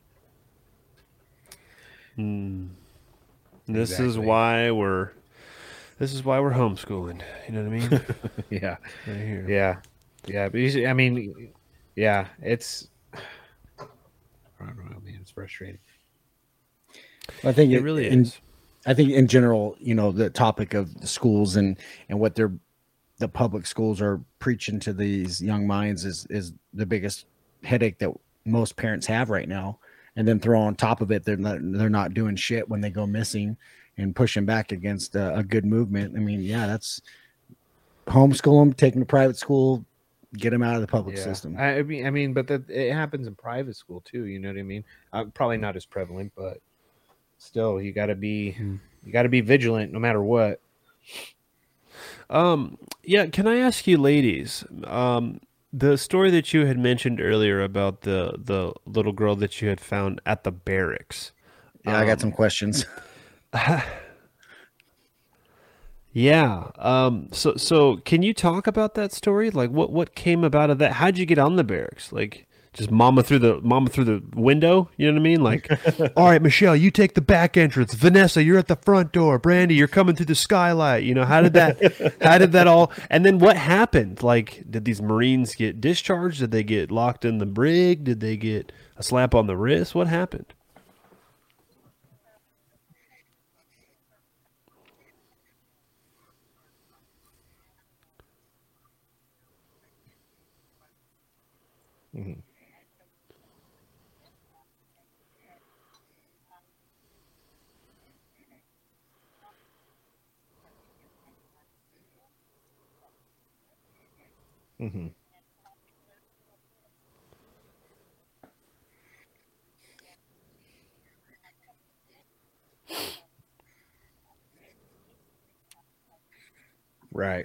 Hmm. This is exactly. why we're this is why we're homeschooling. You know what I mean? Yeah, Right here. yeah, yeah. But you see, I mean, yeah, it's I don't know, man. It's frustrating. I think It it, really in is. I think in general, you know, the topic of the schools and and what they're the public schools are preaching to these young minds is is the biggest headache that most parents have right now. And then throw on top of it, they're not they're not doing shit when they go missing and pushing back against a, a good movement. I mean, yeah, that's homeschool them, take them to private school, get them out of the public Yeah, system. I, I mean, I mean, but that it happens in private school too. You know what I mean? Uh, probably not as prevalent, but still, you got to be Hmm. you got to be vigilant no matter what. Um, yeah, can I ask you, ladies, um, the story that you had mentioned earlier about the the little girl that you had found at the barracks. Yeah, I got Um, some questions. yeah. Um, so so can you talk about that story? Like what what came about of that? How'd you get on the barracks? Like just mama through the mama through the window, you know what I mean? Like, all right, Michelle, you take the back entrance. Vanessa, you're at the front door. Brandy, you're coming through the skylight. You know, how did that how did that all and then what happened? Like, did these Marines get discharged? Did they get locked in the brig? Did they get a slap on the wrist? What happened? Hmm. Hmm. Right.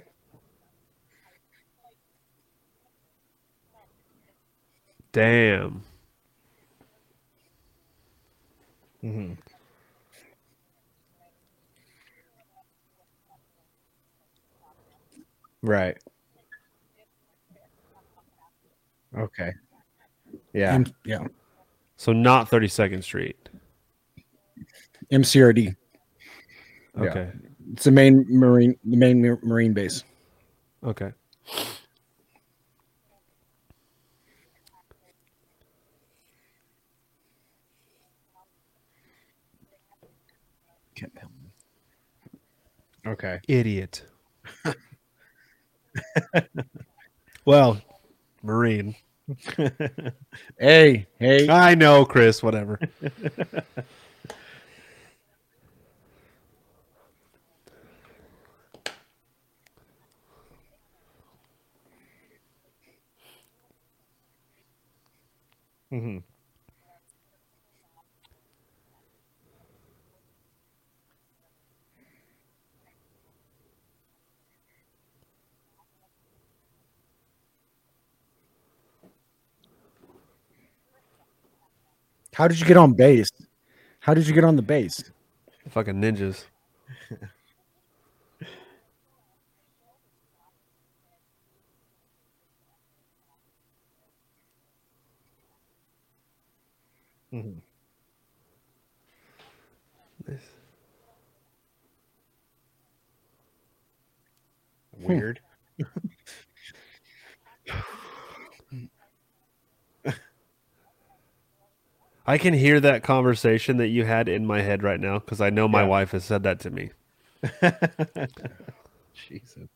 Damn. Mm-hmm. Right. Okay. Yeah. M- yeah. So not thirty-second Street. M C R D. Yeah. Okay. It's the main marine, the main mar- marine base. Okay. Okay. Idiot. Well, Marine. Hey, hey. I know, Chris. Whatever. Mm-hmm. How did you get on base? How did you get on the base? Fucking ninjas. Mm-hmm. Weird. I can hear that conversation that you had in my head right now because I know my Yeah. wife has said that to me. Jesus.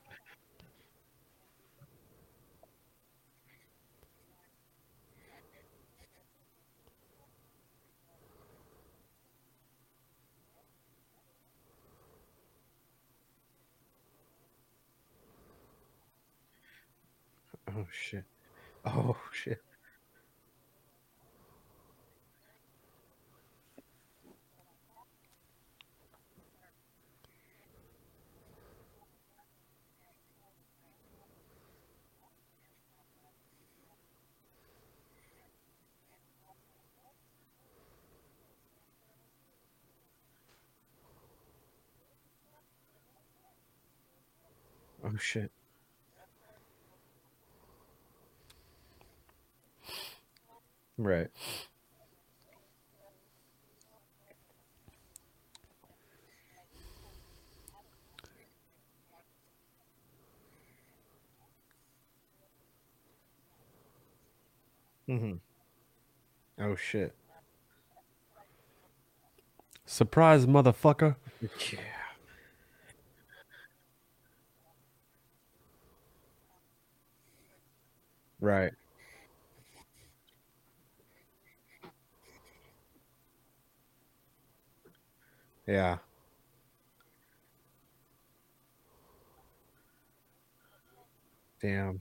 Oh shit. Oh shit. Oh shit. Right. Mm-hmm. Oh shit. Surprise, motherfucker. Yeah. Right. Yeah. Damn.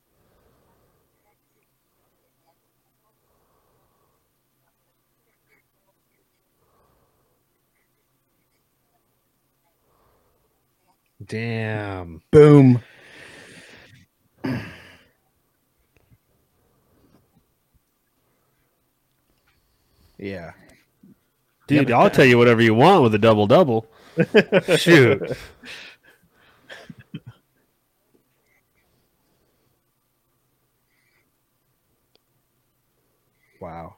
Damn. Boom. Yeah. Dude, I'll tell you whatever you want with a double double. Shoot. Wow.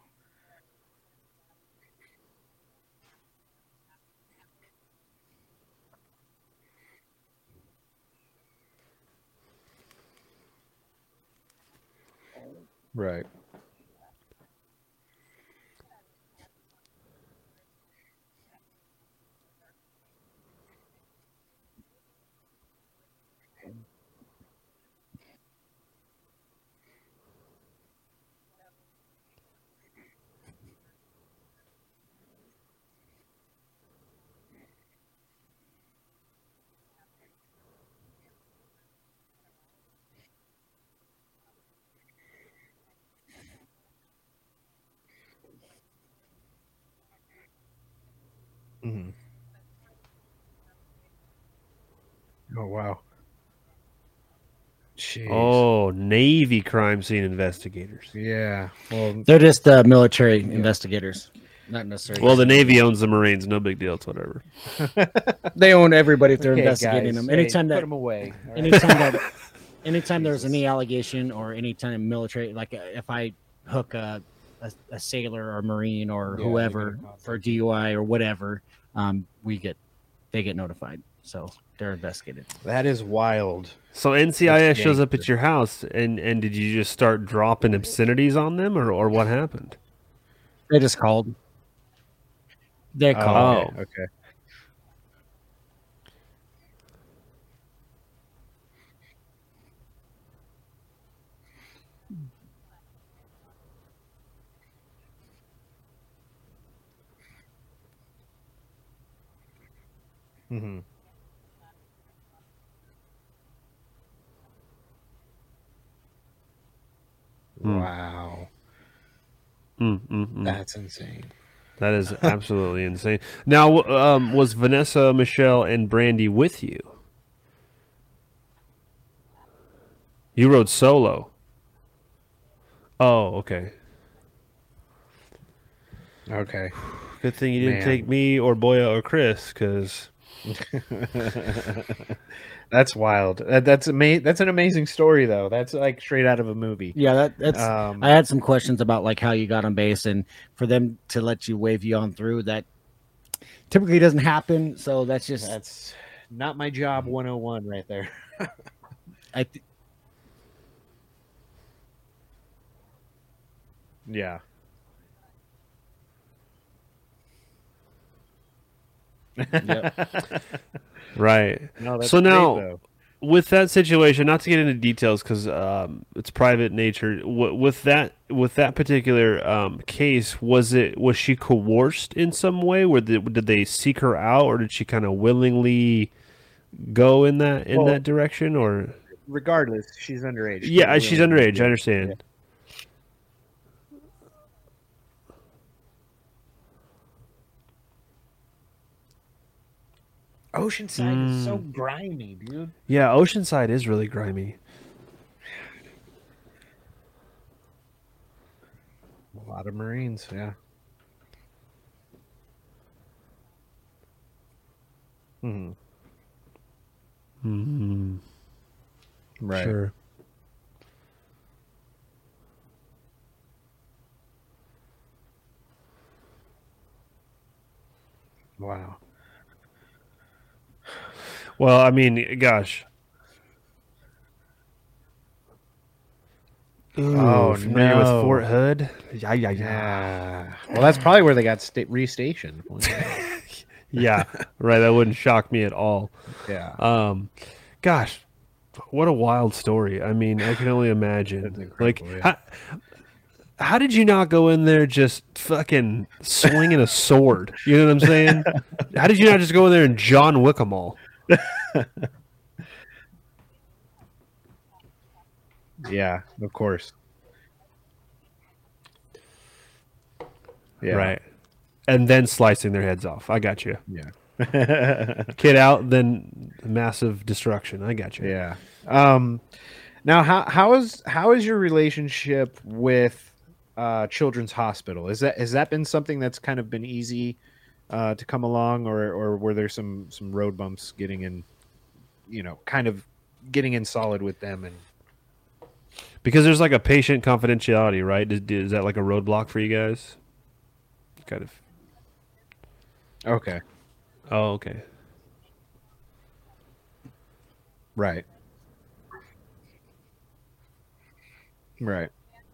Right. Mm-hmm. Oh wow. Jeez. Oh, Navy crime scene investigators. Yeah. Well, They're just uh, military investigators, not necessarily. Well, the Navy owns the Marines. No big deal. It's whatever. They own everybody if they're okay, investigating guys, them. hey, Anytime put that, them away. all right? anytime that, anytime there's Jesus. any allegation or anytime military, like uh, if I hook a, a, a sailor or Marine or Yeah, they whoever get a contact. for D U I or whatever, um, we get, they get notified. So they're investigated. That is wild. So N C I S That's shows up gangster. at your house, and, and did you just start dropping obscenities on them, or, or what happened? They just called. They Oh, called. okay. okay. Mhm. Hmm. Wow. Mm, mm, mm. That's insane. That is absolutely insane. Now, w- um, was Vanessa, Michelle, and Brandy with you? You rode solo. Oh, okay. Okay. Good thing you didn't Man. take me or Boya or Chris, because That's wild. That, that's ama- That's an amazing story, though. That's like straight out of a movie. Yeah, that, that's. Um, I had some questions about like how you got on base, and for them to let you wave you on through, that typically doesn't happen. So that's just. That's not my job one oh one right there. I th- Yeah. Yep. right. No, that's So great, now- though. With that situation, not to get into details because um, it's private nature. W- with that, with that particular um, case, was it was she coerced in some way? Where did, did they seek her out, or did she kind of willingly go in that in Well, that direction? Or regardless, she's underage. yeah, Can't she's really- underage. yeah. I understand. Oceanside is so Mm. grimy, dude. Yeah, Oceanside is really grimy. A lot of Marines, yeah. hmm Mm-hmm. Right. Sure. Wow. Well, I mean, gosh. Ooh, Oh, familiar with no. Fort Hood? Yeah, yeah, yeah. Yeah. Well, that's probably where they got sta- restationed. Yeah, right. That wouldn't shock me at all. yeah. Um, gosh, what a wild story. I mean, I can only That's imagine. Like, incredible, yeah. how, how did you not go in there just fucking swinging a sword? You know what I'm saying? How did you not just go in there and John Wick 'em all? Yeah, of course. Yeah. Right. And then slicing their heads off. I got you. Yeah. Kid out, then massive destruction. I got you. Yeah. Um, now, how how is how is your relationship with uh, Children's Hospital? Is that has that been something that's kind of been easy uh, to come along, or or were there some some road bumps getting in, you know, kind of getting in solid with them? And Because there's like a patient confidentiality, right? Is, is that like a roadblock for you guys? Kind of. okay, Oh, okay. right, right.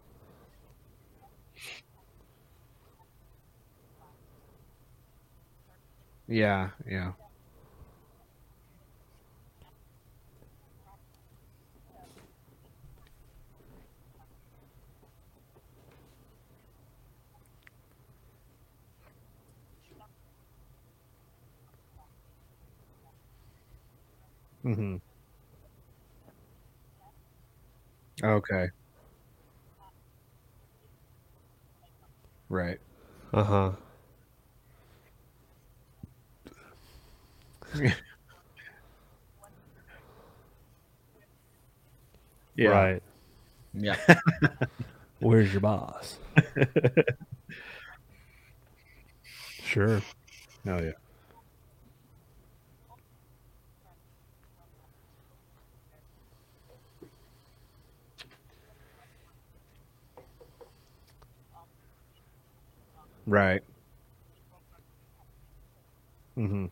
Yeah, yeah. Mm-hmm. Okay. Right. Uh huh. Yeah. Right. Yeah. Where's your boss? Sure. Oh yeah. Right. Mm-hmm.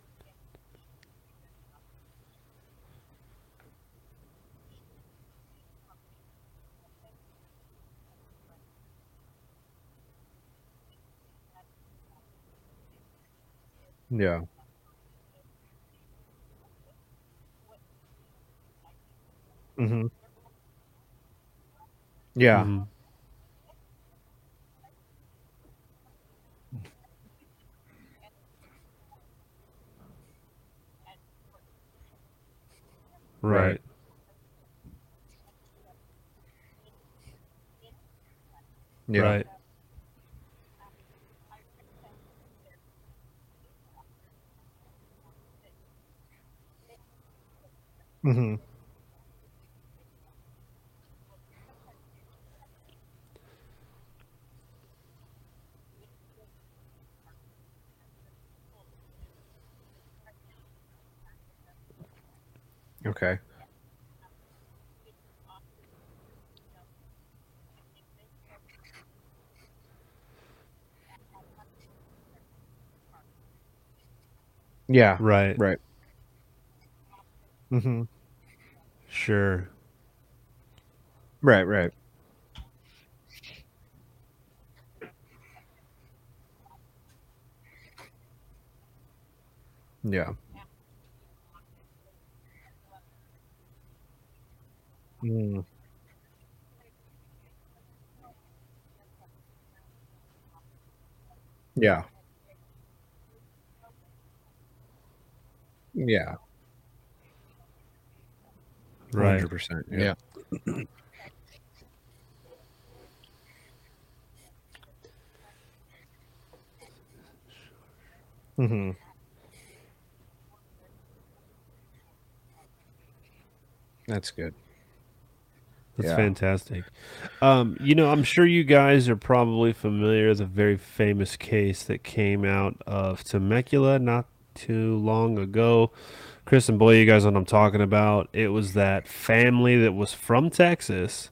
Yeah. Mm-hmm. Yeah. Mhm. Right. Right. Yeah. Right. Mm-hmm. Okay. Yeah. Right. Right. Mm-hmm. Sure. Right. Right. Yeah. Mm. Yeah. Yeah. Right. Hundred percent. Yeah. Yeah. Mm-hmm. That's good. That's Yeah. fantastic. Um, you know, I'm sure you guys are probably familiar with a very famous case that came out of Temecula not too long ago. Chris and Boy, you guys know what I'm talking about. It was that family that was from Texas.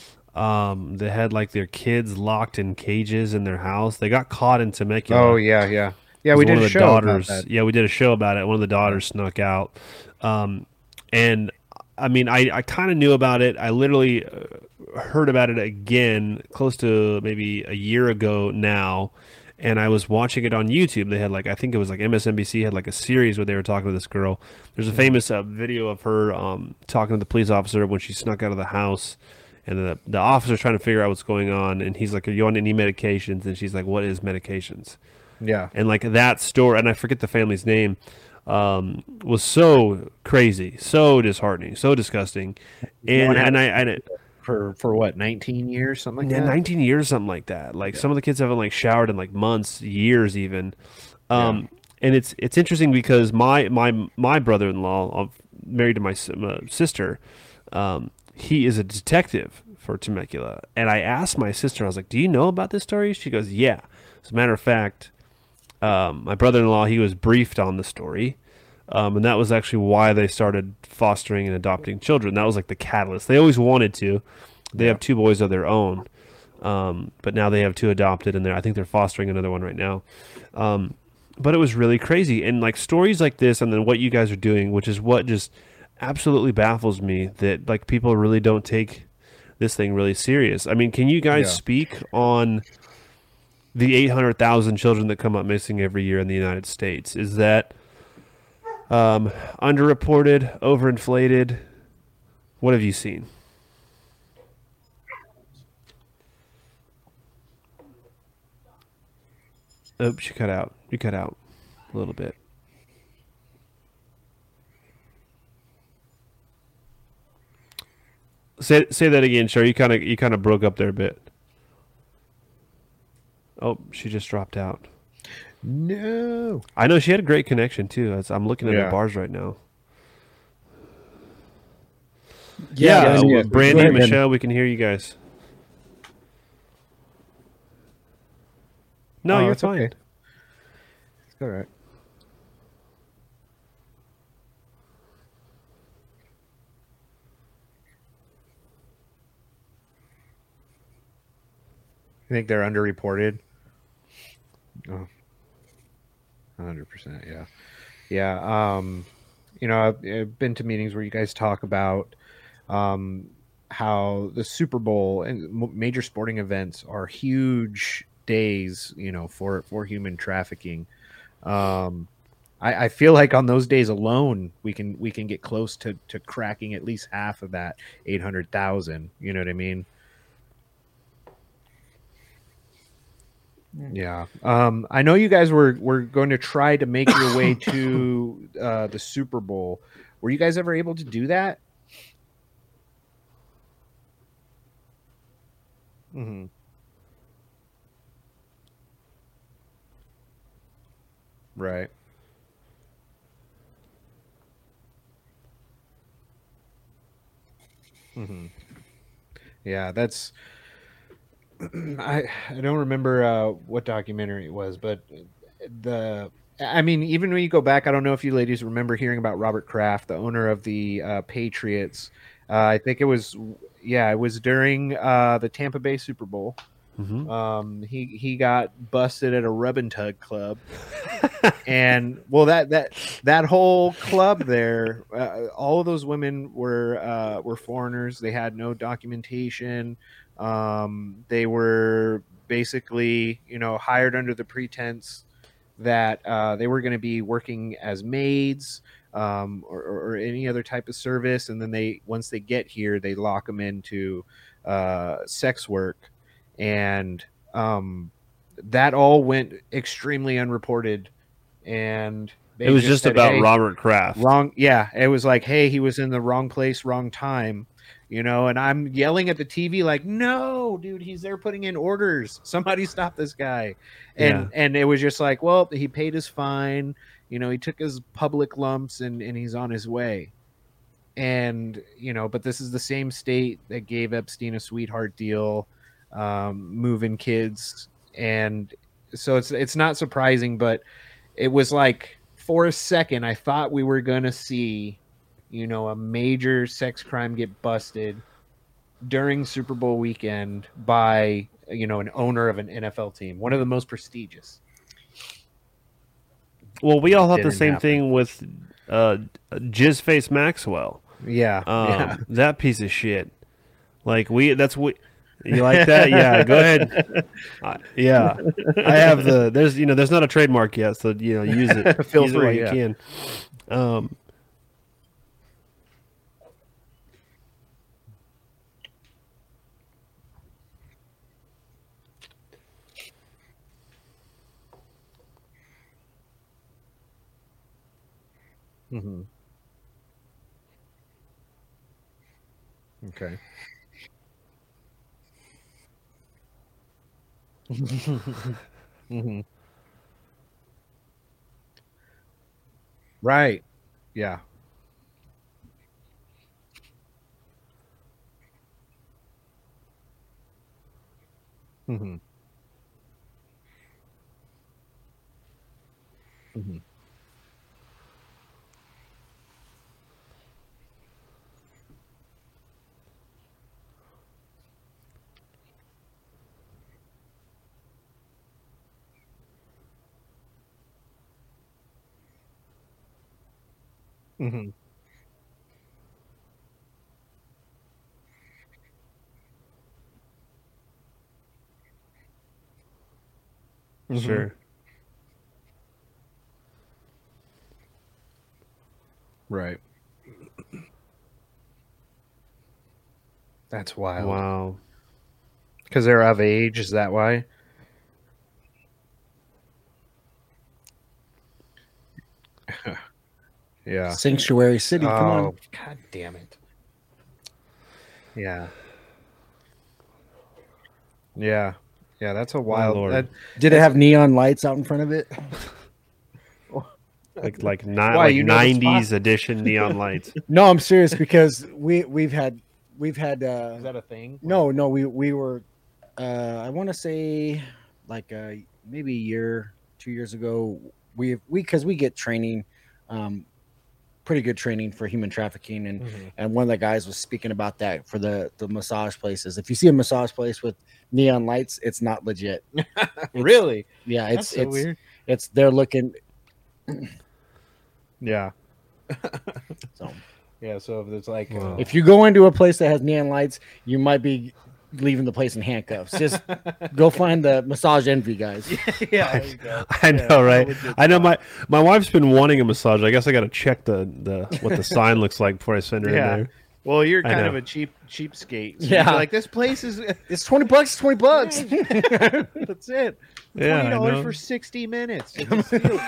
Um, they had like their kids locked in cages in their house. They got caught in Oh Temecula. yeah. Yeah. Yeah. We Because one did of a the show about daughters, that. yeah, we did a show about it. One of the Yeah. daughters snuck out. Um, and I mean, I, I kind of knew about it. I literally uh, heard about it again close to maybe a year ago now. And I was watching it on YouTube. They had like, I think it was like M S N B C had like a series where they were talking to this girl. There's a Mhm. famous uh, video of her um, talking to the police officer when she snuck out of the house. And the, the officer's trying to figure out what's going on. And he's like, are you on any medications? And she's like, what is medications? Yeah. And like that story, and I forget the family's name, um, was so crazy, so disheartening, so disgusting, and One had and I and it, for for what, nineteen years, something like yeah, that. nineteen years, something like that. Like Yeah. some of the kids haven't like showered in like months, years even. Yeah. Um, and it's it's interesting because my my my brother-in-law, uh, married to my, s- my sister, um, he is a detective for Temecula, and I asked my sister, I was like, "Do you know about this story?" She goes, "Yeah." As a matter of fact, um, my brother-in-law, he was briefed on the story, um, and that was actually why they started fostering and adopting children. That was like the catalyst. They always wanted to. They Yeah. have two boys of their own, um, but now they have two adopted, and they're I think they're fostering another one right now. Um, but it was really crazy, and like stories like this, and then what you guys are doing, which is what just absolutely baffles me that like people really don't take this thing really serious. I mean, can you guys Yeah. speak on the eight hundred thousand children that come up missing every year in the United States? Is that um, underreported, overinflated? What have you seen? Oops, you cut out. You cut out a little bit. Say say that again, Sure. You kind of you kind of broke up there a bit. Oh, she just dropped out. No. I know she had a great connection too. As I'm looking at her Yeah. bars right now. Yeah, Yeah, uh, yeah. Brandy, Go ahead, Ben. Michelle, we can hear you guys. No, Oh, you're it's fine. okay. It's all right. You think they're underreported? Oh, one hundred percent. Yeah. Yeah. Um, you know, I've, I've been to meetings where you guys talk about um, how the Super Bowl and m- major sporting events are huge days, you know, for, for human trafficking. Um, I, I feel like on those days alone, we can we can get close to, to cracking at least half of that eight hundred thousand. You know what I mean? Yeah. Um, I know you guys were were going to try to make your way to uh, the Super Bowl. Were you guys ever able to do that? Mm-hmm. Right. Mm-hmm. Yeah, that's I I don't remember uh, what documentary it was, but the I mean, even when you go back, I don't know if you ladies remember hearing about Robert Kraft, the owner of the uh, Patriots. Uh, I think it was yeah, it was during uh, the Tampa Bay Super Bowl. Hmm. Um, he he got busted at a rub and tug club, and well, that that that whole club there, uh, all of those women were uh, were foreigners. They had no documentation. Um, they were basically, you know, hired under the pretense that uh, they were going to be working as maids um, or, or, or any other type of service, and then they once they get here, they lock them into uh, sex work, and um, that all went extremely unreported. And It they was just just said, about "Hey, Robert Kraft. wrong." Yeah, it was like, "Hey, he was in the wrong place, wrong time." You know, and I'm yelling at the T V like, "No, dude, he's there putting in orders. Somebody stop this guy." And Yeah. and it was just like, well, he paid his fine. You know, he took his public lumps and and he's on his way. And you know, but this is the same state that gave Epstein a sweetheart deal, um, moving kids, and so it's it's not surprising, but it was like for a second I thought we were gonna see, you know, a major sex crime get busted during Super Bowl weekend by, you know, an owner of an N F L team, one of the most prestigious. Well, we all thought the Didn't same happen. thing with uh, Jizzface Maxwell. Yeah, yeah. Um, that piece of shit. Like we, that's what you like that. Yeah, go ahead. Uh, yeah, I have the. There's you know there's not a trademark yet, so you know use it. Feel use it while free, you yeah. can. Um, Mm-hmm. Okay. Mm-hmm. Right. Yeah. Mm-hmm. Mm-hmm. Mm-hmm. Mm-hmm. sure. Right. That's wild. Wow. Because they're of age, is that why? Yeah. Sanctuary City. Come on. Oh, god damn it. Yeah. Yeah. Yeah, that's a My wild lord. that Did it have neon lights out in front of it? like like not Why, like you know the spot? nineties edition neon lights. No, I'm serious because we we've had we've had uh Is that a thing? no no we we were uh I want to say like uh maybe a year two years ago we we because we get training, um pretty good training for human trafficking, and Mhm. and one of the guys was speaking about that for the the massage places. If you see a massage place with neon lights, it's not legit. Really? Yeah, That's it's so it's weird. it's they're looking. Yeah. So Yeah. So if it's like, Wow. uh, if you go into a place that has neon lights, you might be leaving the place in handcuffs. Just go find the massage envy guys. yeah, there you go. I Yeah, know, right? legit I know spot. my my wife's been wanting a massage. I guess I got to check the the what the sign looks like before I send her Yeah. in there. Well, you're I kind know. of a cheap cheapskate. So Yeah. yeah. Like, this place is. It's twenty bucks. Twenty bucks. That's it. Yeah, Twenty I dollars know. for sixty minutes. It's a steal.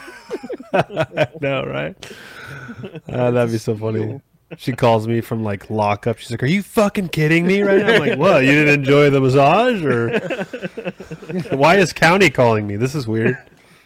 No, right? Uh, that'd be so funny. She calls me from like lockup. She's like, "Are you fucking kidding me right now?" I'm like, "What? You didn't enjoy the massage, or why is county calling me? This is weird."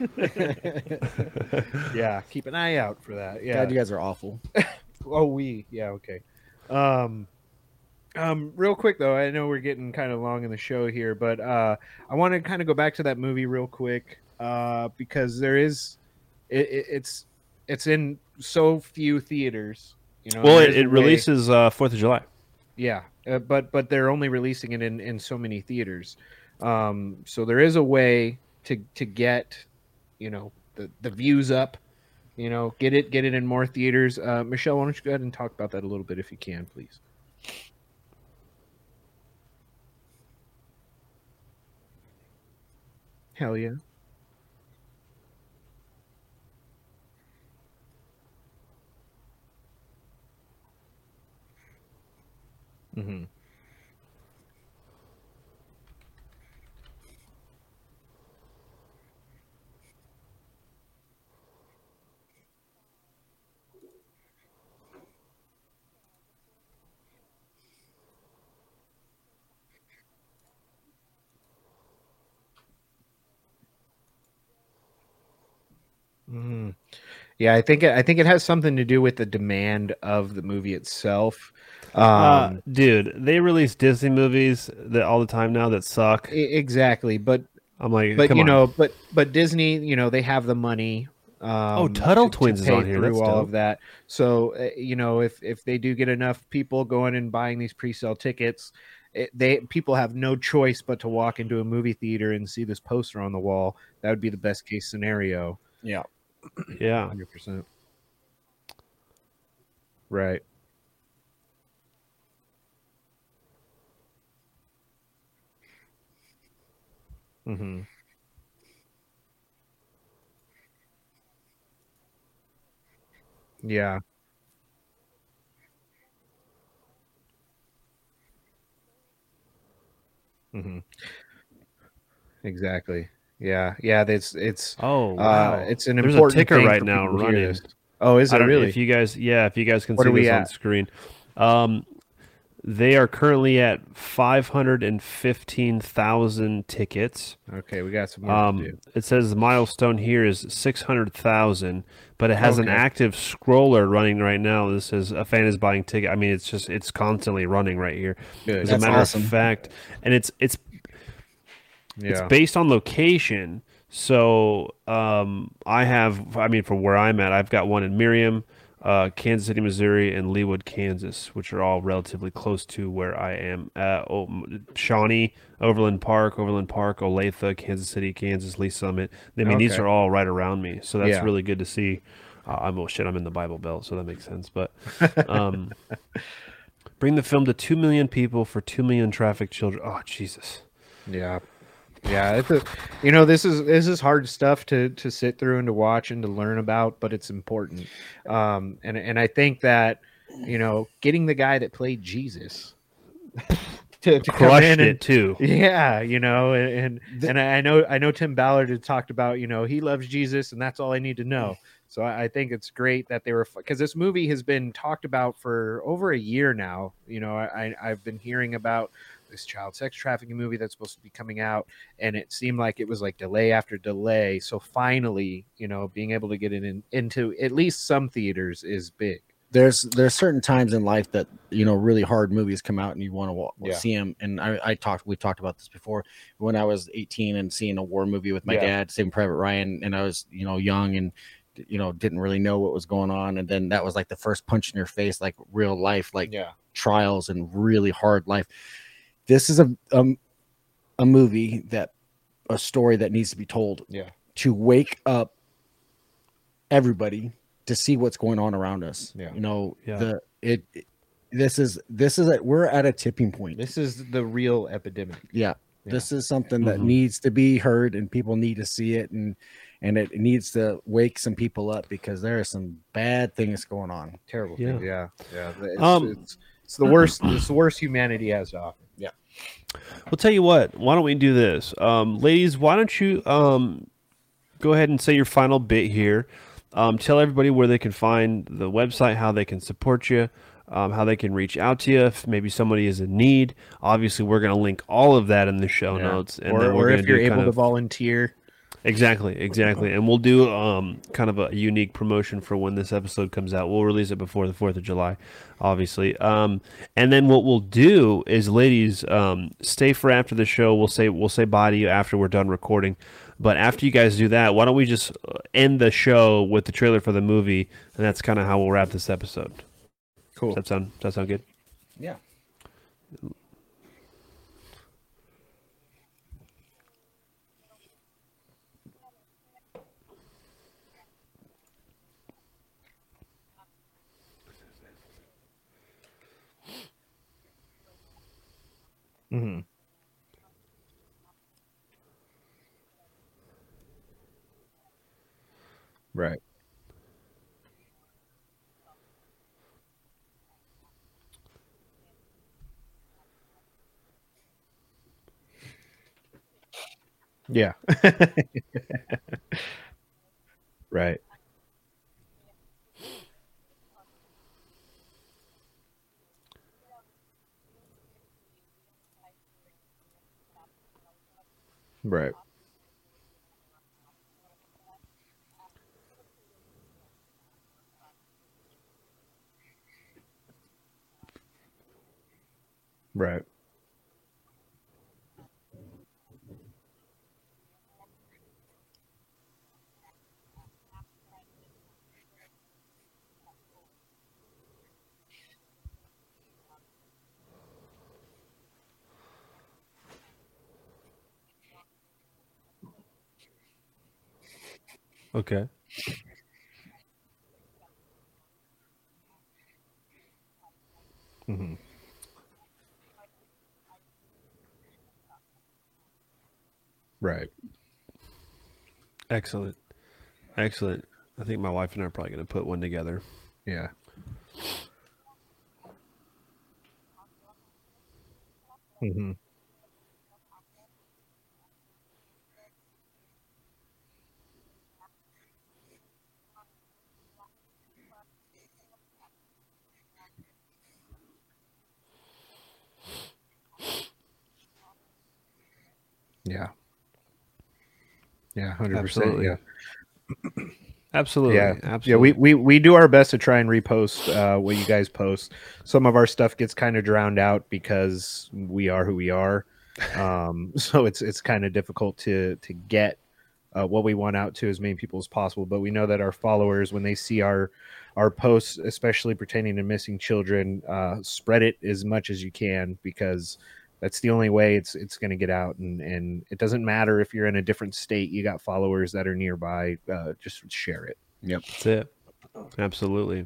Yeah, keep an eye out for that. Yeah. God, you guys are awful. Oh, we. Yeah. Okay. Um. Um. Real quick though, I know we're getting kind of long in the show here, but uh, I want to kind of go back to that movie real quick, uh, because there is, it, it, it's it's in so few theaters. You know, Well, there it, is a it way- releases uh, Fourth of July. Yeah, uh, but but they're only releasing it in, in so many theaters. Um, so there is a way to to get, you know, the, the views up. You know, get it get it in more theaters. Uh, Michelle, why don't you go ahead and talk about that a little bit if you can, please. Hell yeah. Mm-hmm. Mm. Yeah, I think it, I think it has something to do with the demand of the movie itself. Um, Uh, dude, they release Disney movies that all the time now that suck. e- exactly, but I'm like, but come you on. know, but but Disney, you know, they have the money. Um, Tuttle to- to Twins is pay on here. through That's all dope. of that. So uh, you know, if if they do get enough people going and buying these pre-sale tickets, it, they people have no choice but to walk into a movie theater and see this poster on the wall. That would be the best case scenario. Yeah. yeah. Hundred percent. Right. Mm-hmm. Yeah. Mm-hmm. Exactly. Yeah. Yeah. That's it's. Oh Uh, wow, it's an There's important a ticker thing right for now people to hear running. this. Oh, is I it don't know really? if you guys, yeah, if you guys can What see are we this on at? screen. Um, they are currently at five hundred and fifteen thousand tickets. Okay, we got some more to Um, do. it says the milestone here is six hundred thousand, but it has an Okay. active scroller running right now. This is a fan is buying ticket. I mean, it's just it's constantly running right here. Good. As That's a matter awesome. of fact, and it's it's it's Yeah. based on location. So um, I have, I mean, from where I'm at, I've got one in Miriam, uh, Kansas City, Missouri, and Leawood, Kansas, which are all relatively close to where I am. Uh, oh, M- Shawnee, Overland Park, Overland Park, Olathe, Kansas City, Kansas, Lee Summit. I mean, these Okay. are all right around me. So that's Yeah. really good to see. Uh, I'm, oh shit, I'm in the Bible Belt, so that makes sense. But um, bring the film to two million people for two million trafficked children. Oh, Jesus. Yeah. Yeah, it's a, you know, this is this is hard stuff to to sit through and to watch and to learn about, but it's important. Um, and and I think that, you know, getting the guy that played Jesus to, to come Crushed in it, and too. yeah, you know, and and, and I know I know Tim Ballard had talked about, you know, he loves Jesus and that's all I need to know. So I, I think it's great that they were, because this movie has been talked about for over a year now. You know, I I've been hearing about this child sex trafficking movie that's supposed to be coming out, and it seemed like it was like delay after delay. So finally, you know, being able to get it in, into at least some theaters is big. There's there's certain times in life that, you know, really hard movies come out and you want to Yeah. see them. And I, I talked we talked about this before when I was eighteen and seeing a war movie with my Yeah. dad, Saving Private Ryan, and I was, you know, young and, you know, didn't really know what was going on. And then that was like the first punch in your face, like real life, like Yeah. trials and really hard life. This is a um, a movie that a story that needs to be told Yeah. to wake up everybody to see what's going on around us. Yeah. You know, Yeah. the it, it this is this is a, we're at a tipping point. This is the real epidemic. Yeah. Yeah. This is something that Mhm. needs to be heard and people need to see it, and and it needs to wake some people up because there are some bad things going on. Terrible. Yeah. things. Yeah. Yeah. It's, Um, it's, it's the worst. It's the worst humanity has to offer. Yeah. We'll tell you what. Why don't we do this, um, ladies? Why don't you um, go ahead and say your final bit here? Um, tell everybody where they can find the website, how they can support you, um, how they can reach out to you if maybe somebody is in need. Obviously, we're going to link all of that in the show Yeah. notes, and or then we're or gonna if you're do able kind to of- volunteer. Exactly, exactly. And we'll do um, kind of a unique promotion for when this episode comes out. We'll release it before the fourth of July, obviously. Um, and then what we'll do is, ladies, um, stay for after the show. We'll say we'll say bye to you after we're done recording. But after you guys do that, why don't we just end the show with the trailer for the movie? And that's kind of how we'll wrap this episode. Cool. Does that sound, does that sound good? Yeah. Mm-hmm. Right. Yeah. Right. Right. Right. Okay. Mm-hmm. Right. Excellent. Excellent. I think my wife and I are probably going to put one together. Yeah. Mm-hmm. Yeah. Yeah. Hundred percent. Absolutely. Yeah. Absolutely. Yeah, Absolutely. yeah. We, we we do our best to try and repost uh, what you guys post. Some of our stuff gets kind of drowned out because we are who we are, um, so it's it's kind of difficult to to get uh, what we want out to as many people as possible. But we know that our followers, when they see our our posts, especially pertaining to missing children, uh, spread it as much as you can, because that's the only way it's it's going to get out. And and it doesn't matter if you're in a different state, you got followers that are nearby. Uh, just share it. Yep. That's it. Absolutely.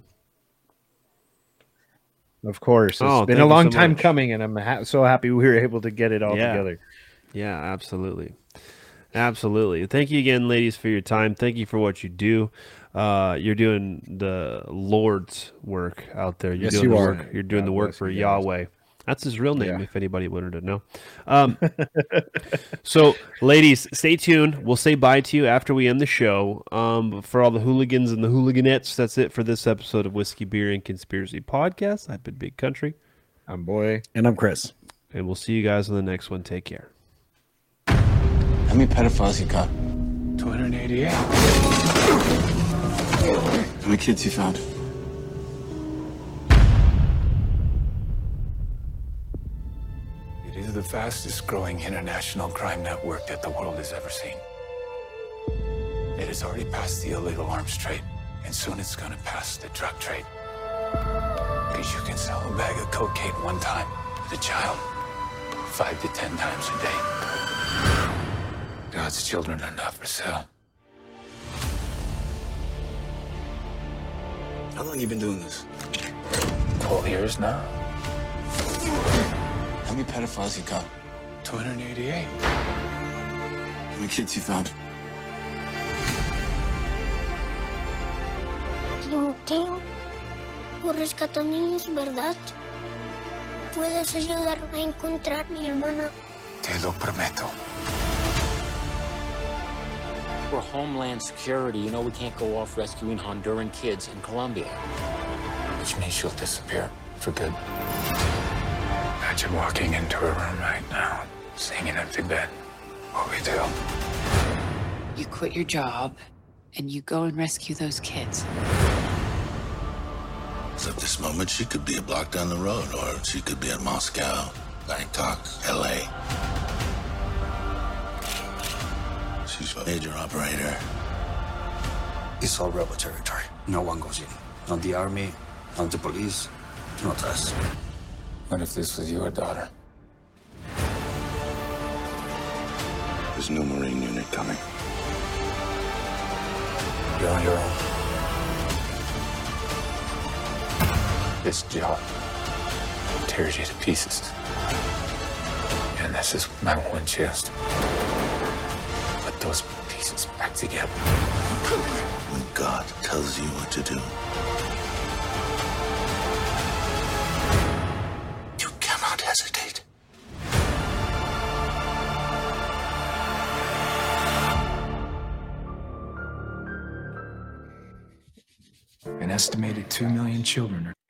Of course, it's Oh, been thank a you long so time much. coming, and I'm ha- so happy we were able to get it all Yeah. together. Yeah, absolutely. Absolutely. Thank you again, ladies, for your time. Thank you for what you do. Uh, you're doing the Lord's work out there. You're Yes, doing you the are. work. You're doing God the work bless for you guys. Yahweh. That's his real name, Yeah. if anybody wanted to know. Um, so, ladies, stay tuned. We'll say bye to you after we end the show. Um, for all the hooligans and the hooliganettes, that's it for this episode of Whiskey, Beer, and Conspiracy Podcast. I've been Big Country. I'm boy. And I'm Chris. and we'll see you guys on the next one. Take care. How many pedophiles you got? two hundred eighty-eight. How many kids you found? It is the fastest growing international crime network that the world has ever seen. It has already passed the illegal arms trade, and soon it's gonna pass the drug trade. Because you can sell a bag of cocaine one time to a child, five to ten times a day. God's children are not for sale. How long you been doing this? twelve years now. How many pedophiles you got? two hundred eighty-eight. How many kids you found? Timoteo, tú rescatas niños, ¿verdad? ¿Puedes ayudarme a encontrar a mi hermana? Te lo prometo. For Homeland Security, you know we can't go off rescuing Honduran kids in Colombia. Which means she'll disappear for good. Imagine walking into her room right now, seeing an empty bed. What we do? You quit your job, and you go and rescue those kids. So at this moment, she could be a block down the road, or she could be in Moscow, Bangkok, L A. She's a major operator. It's all rebel territory. No one goes in. Not the army, not the police, not us. What if this was your daughter? There's a new Marine unit coming. You're on your own. This job tears you to pieces. And this is my one chance to put those pieces back together. When God tells you what to do, you cannot hesitate. An estimated two million children are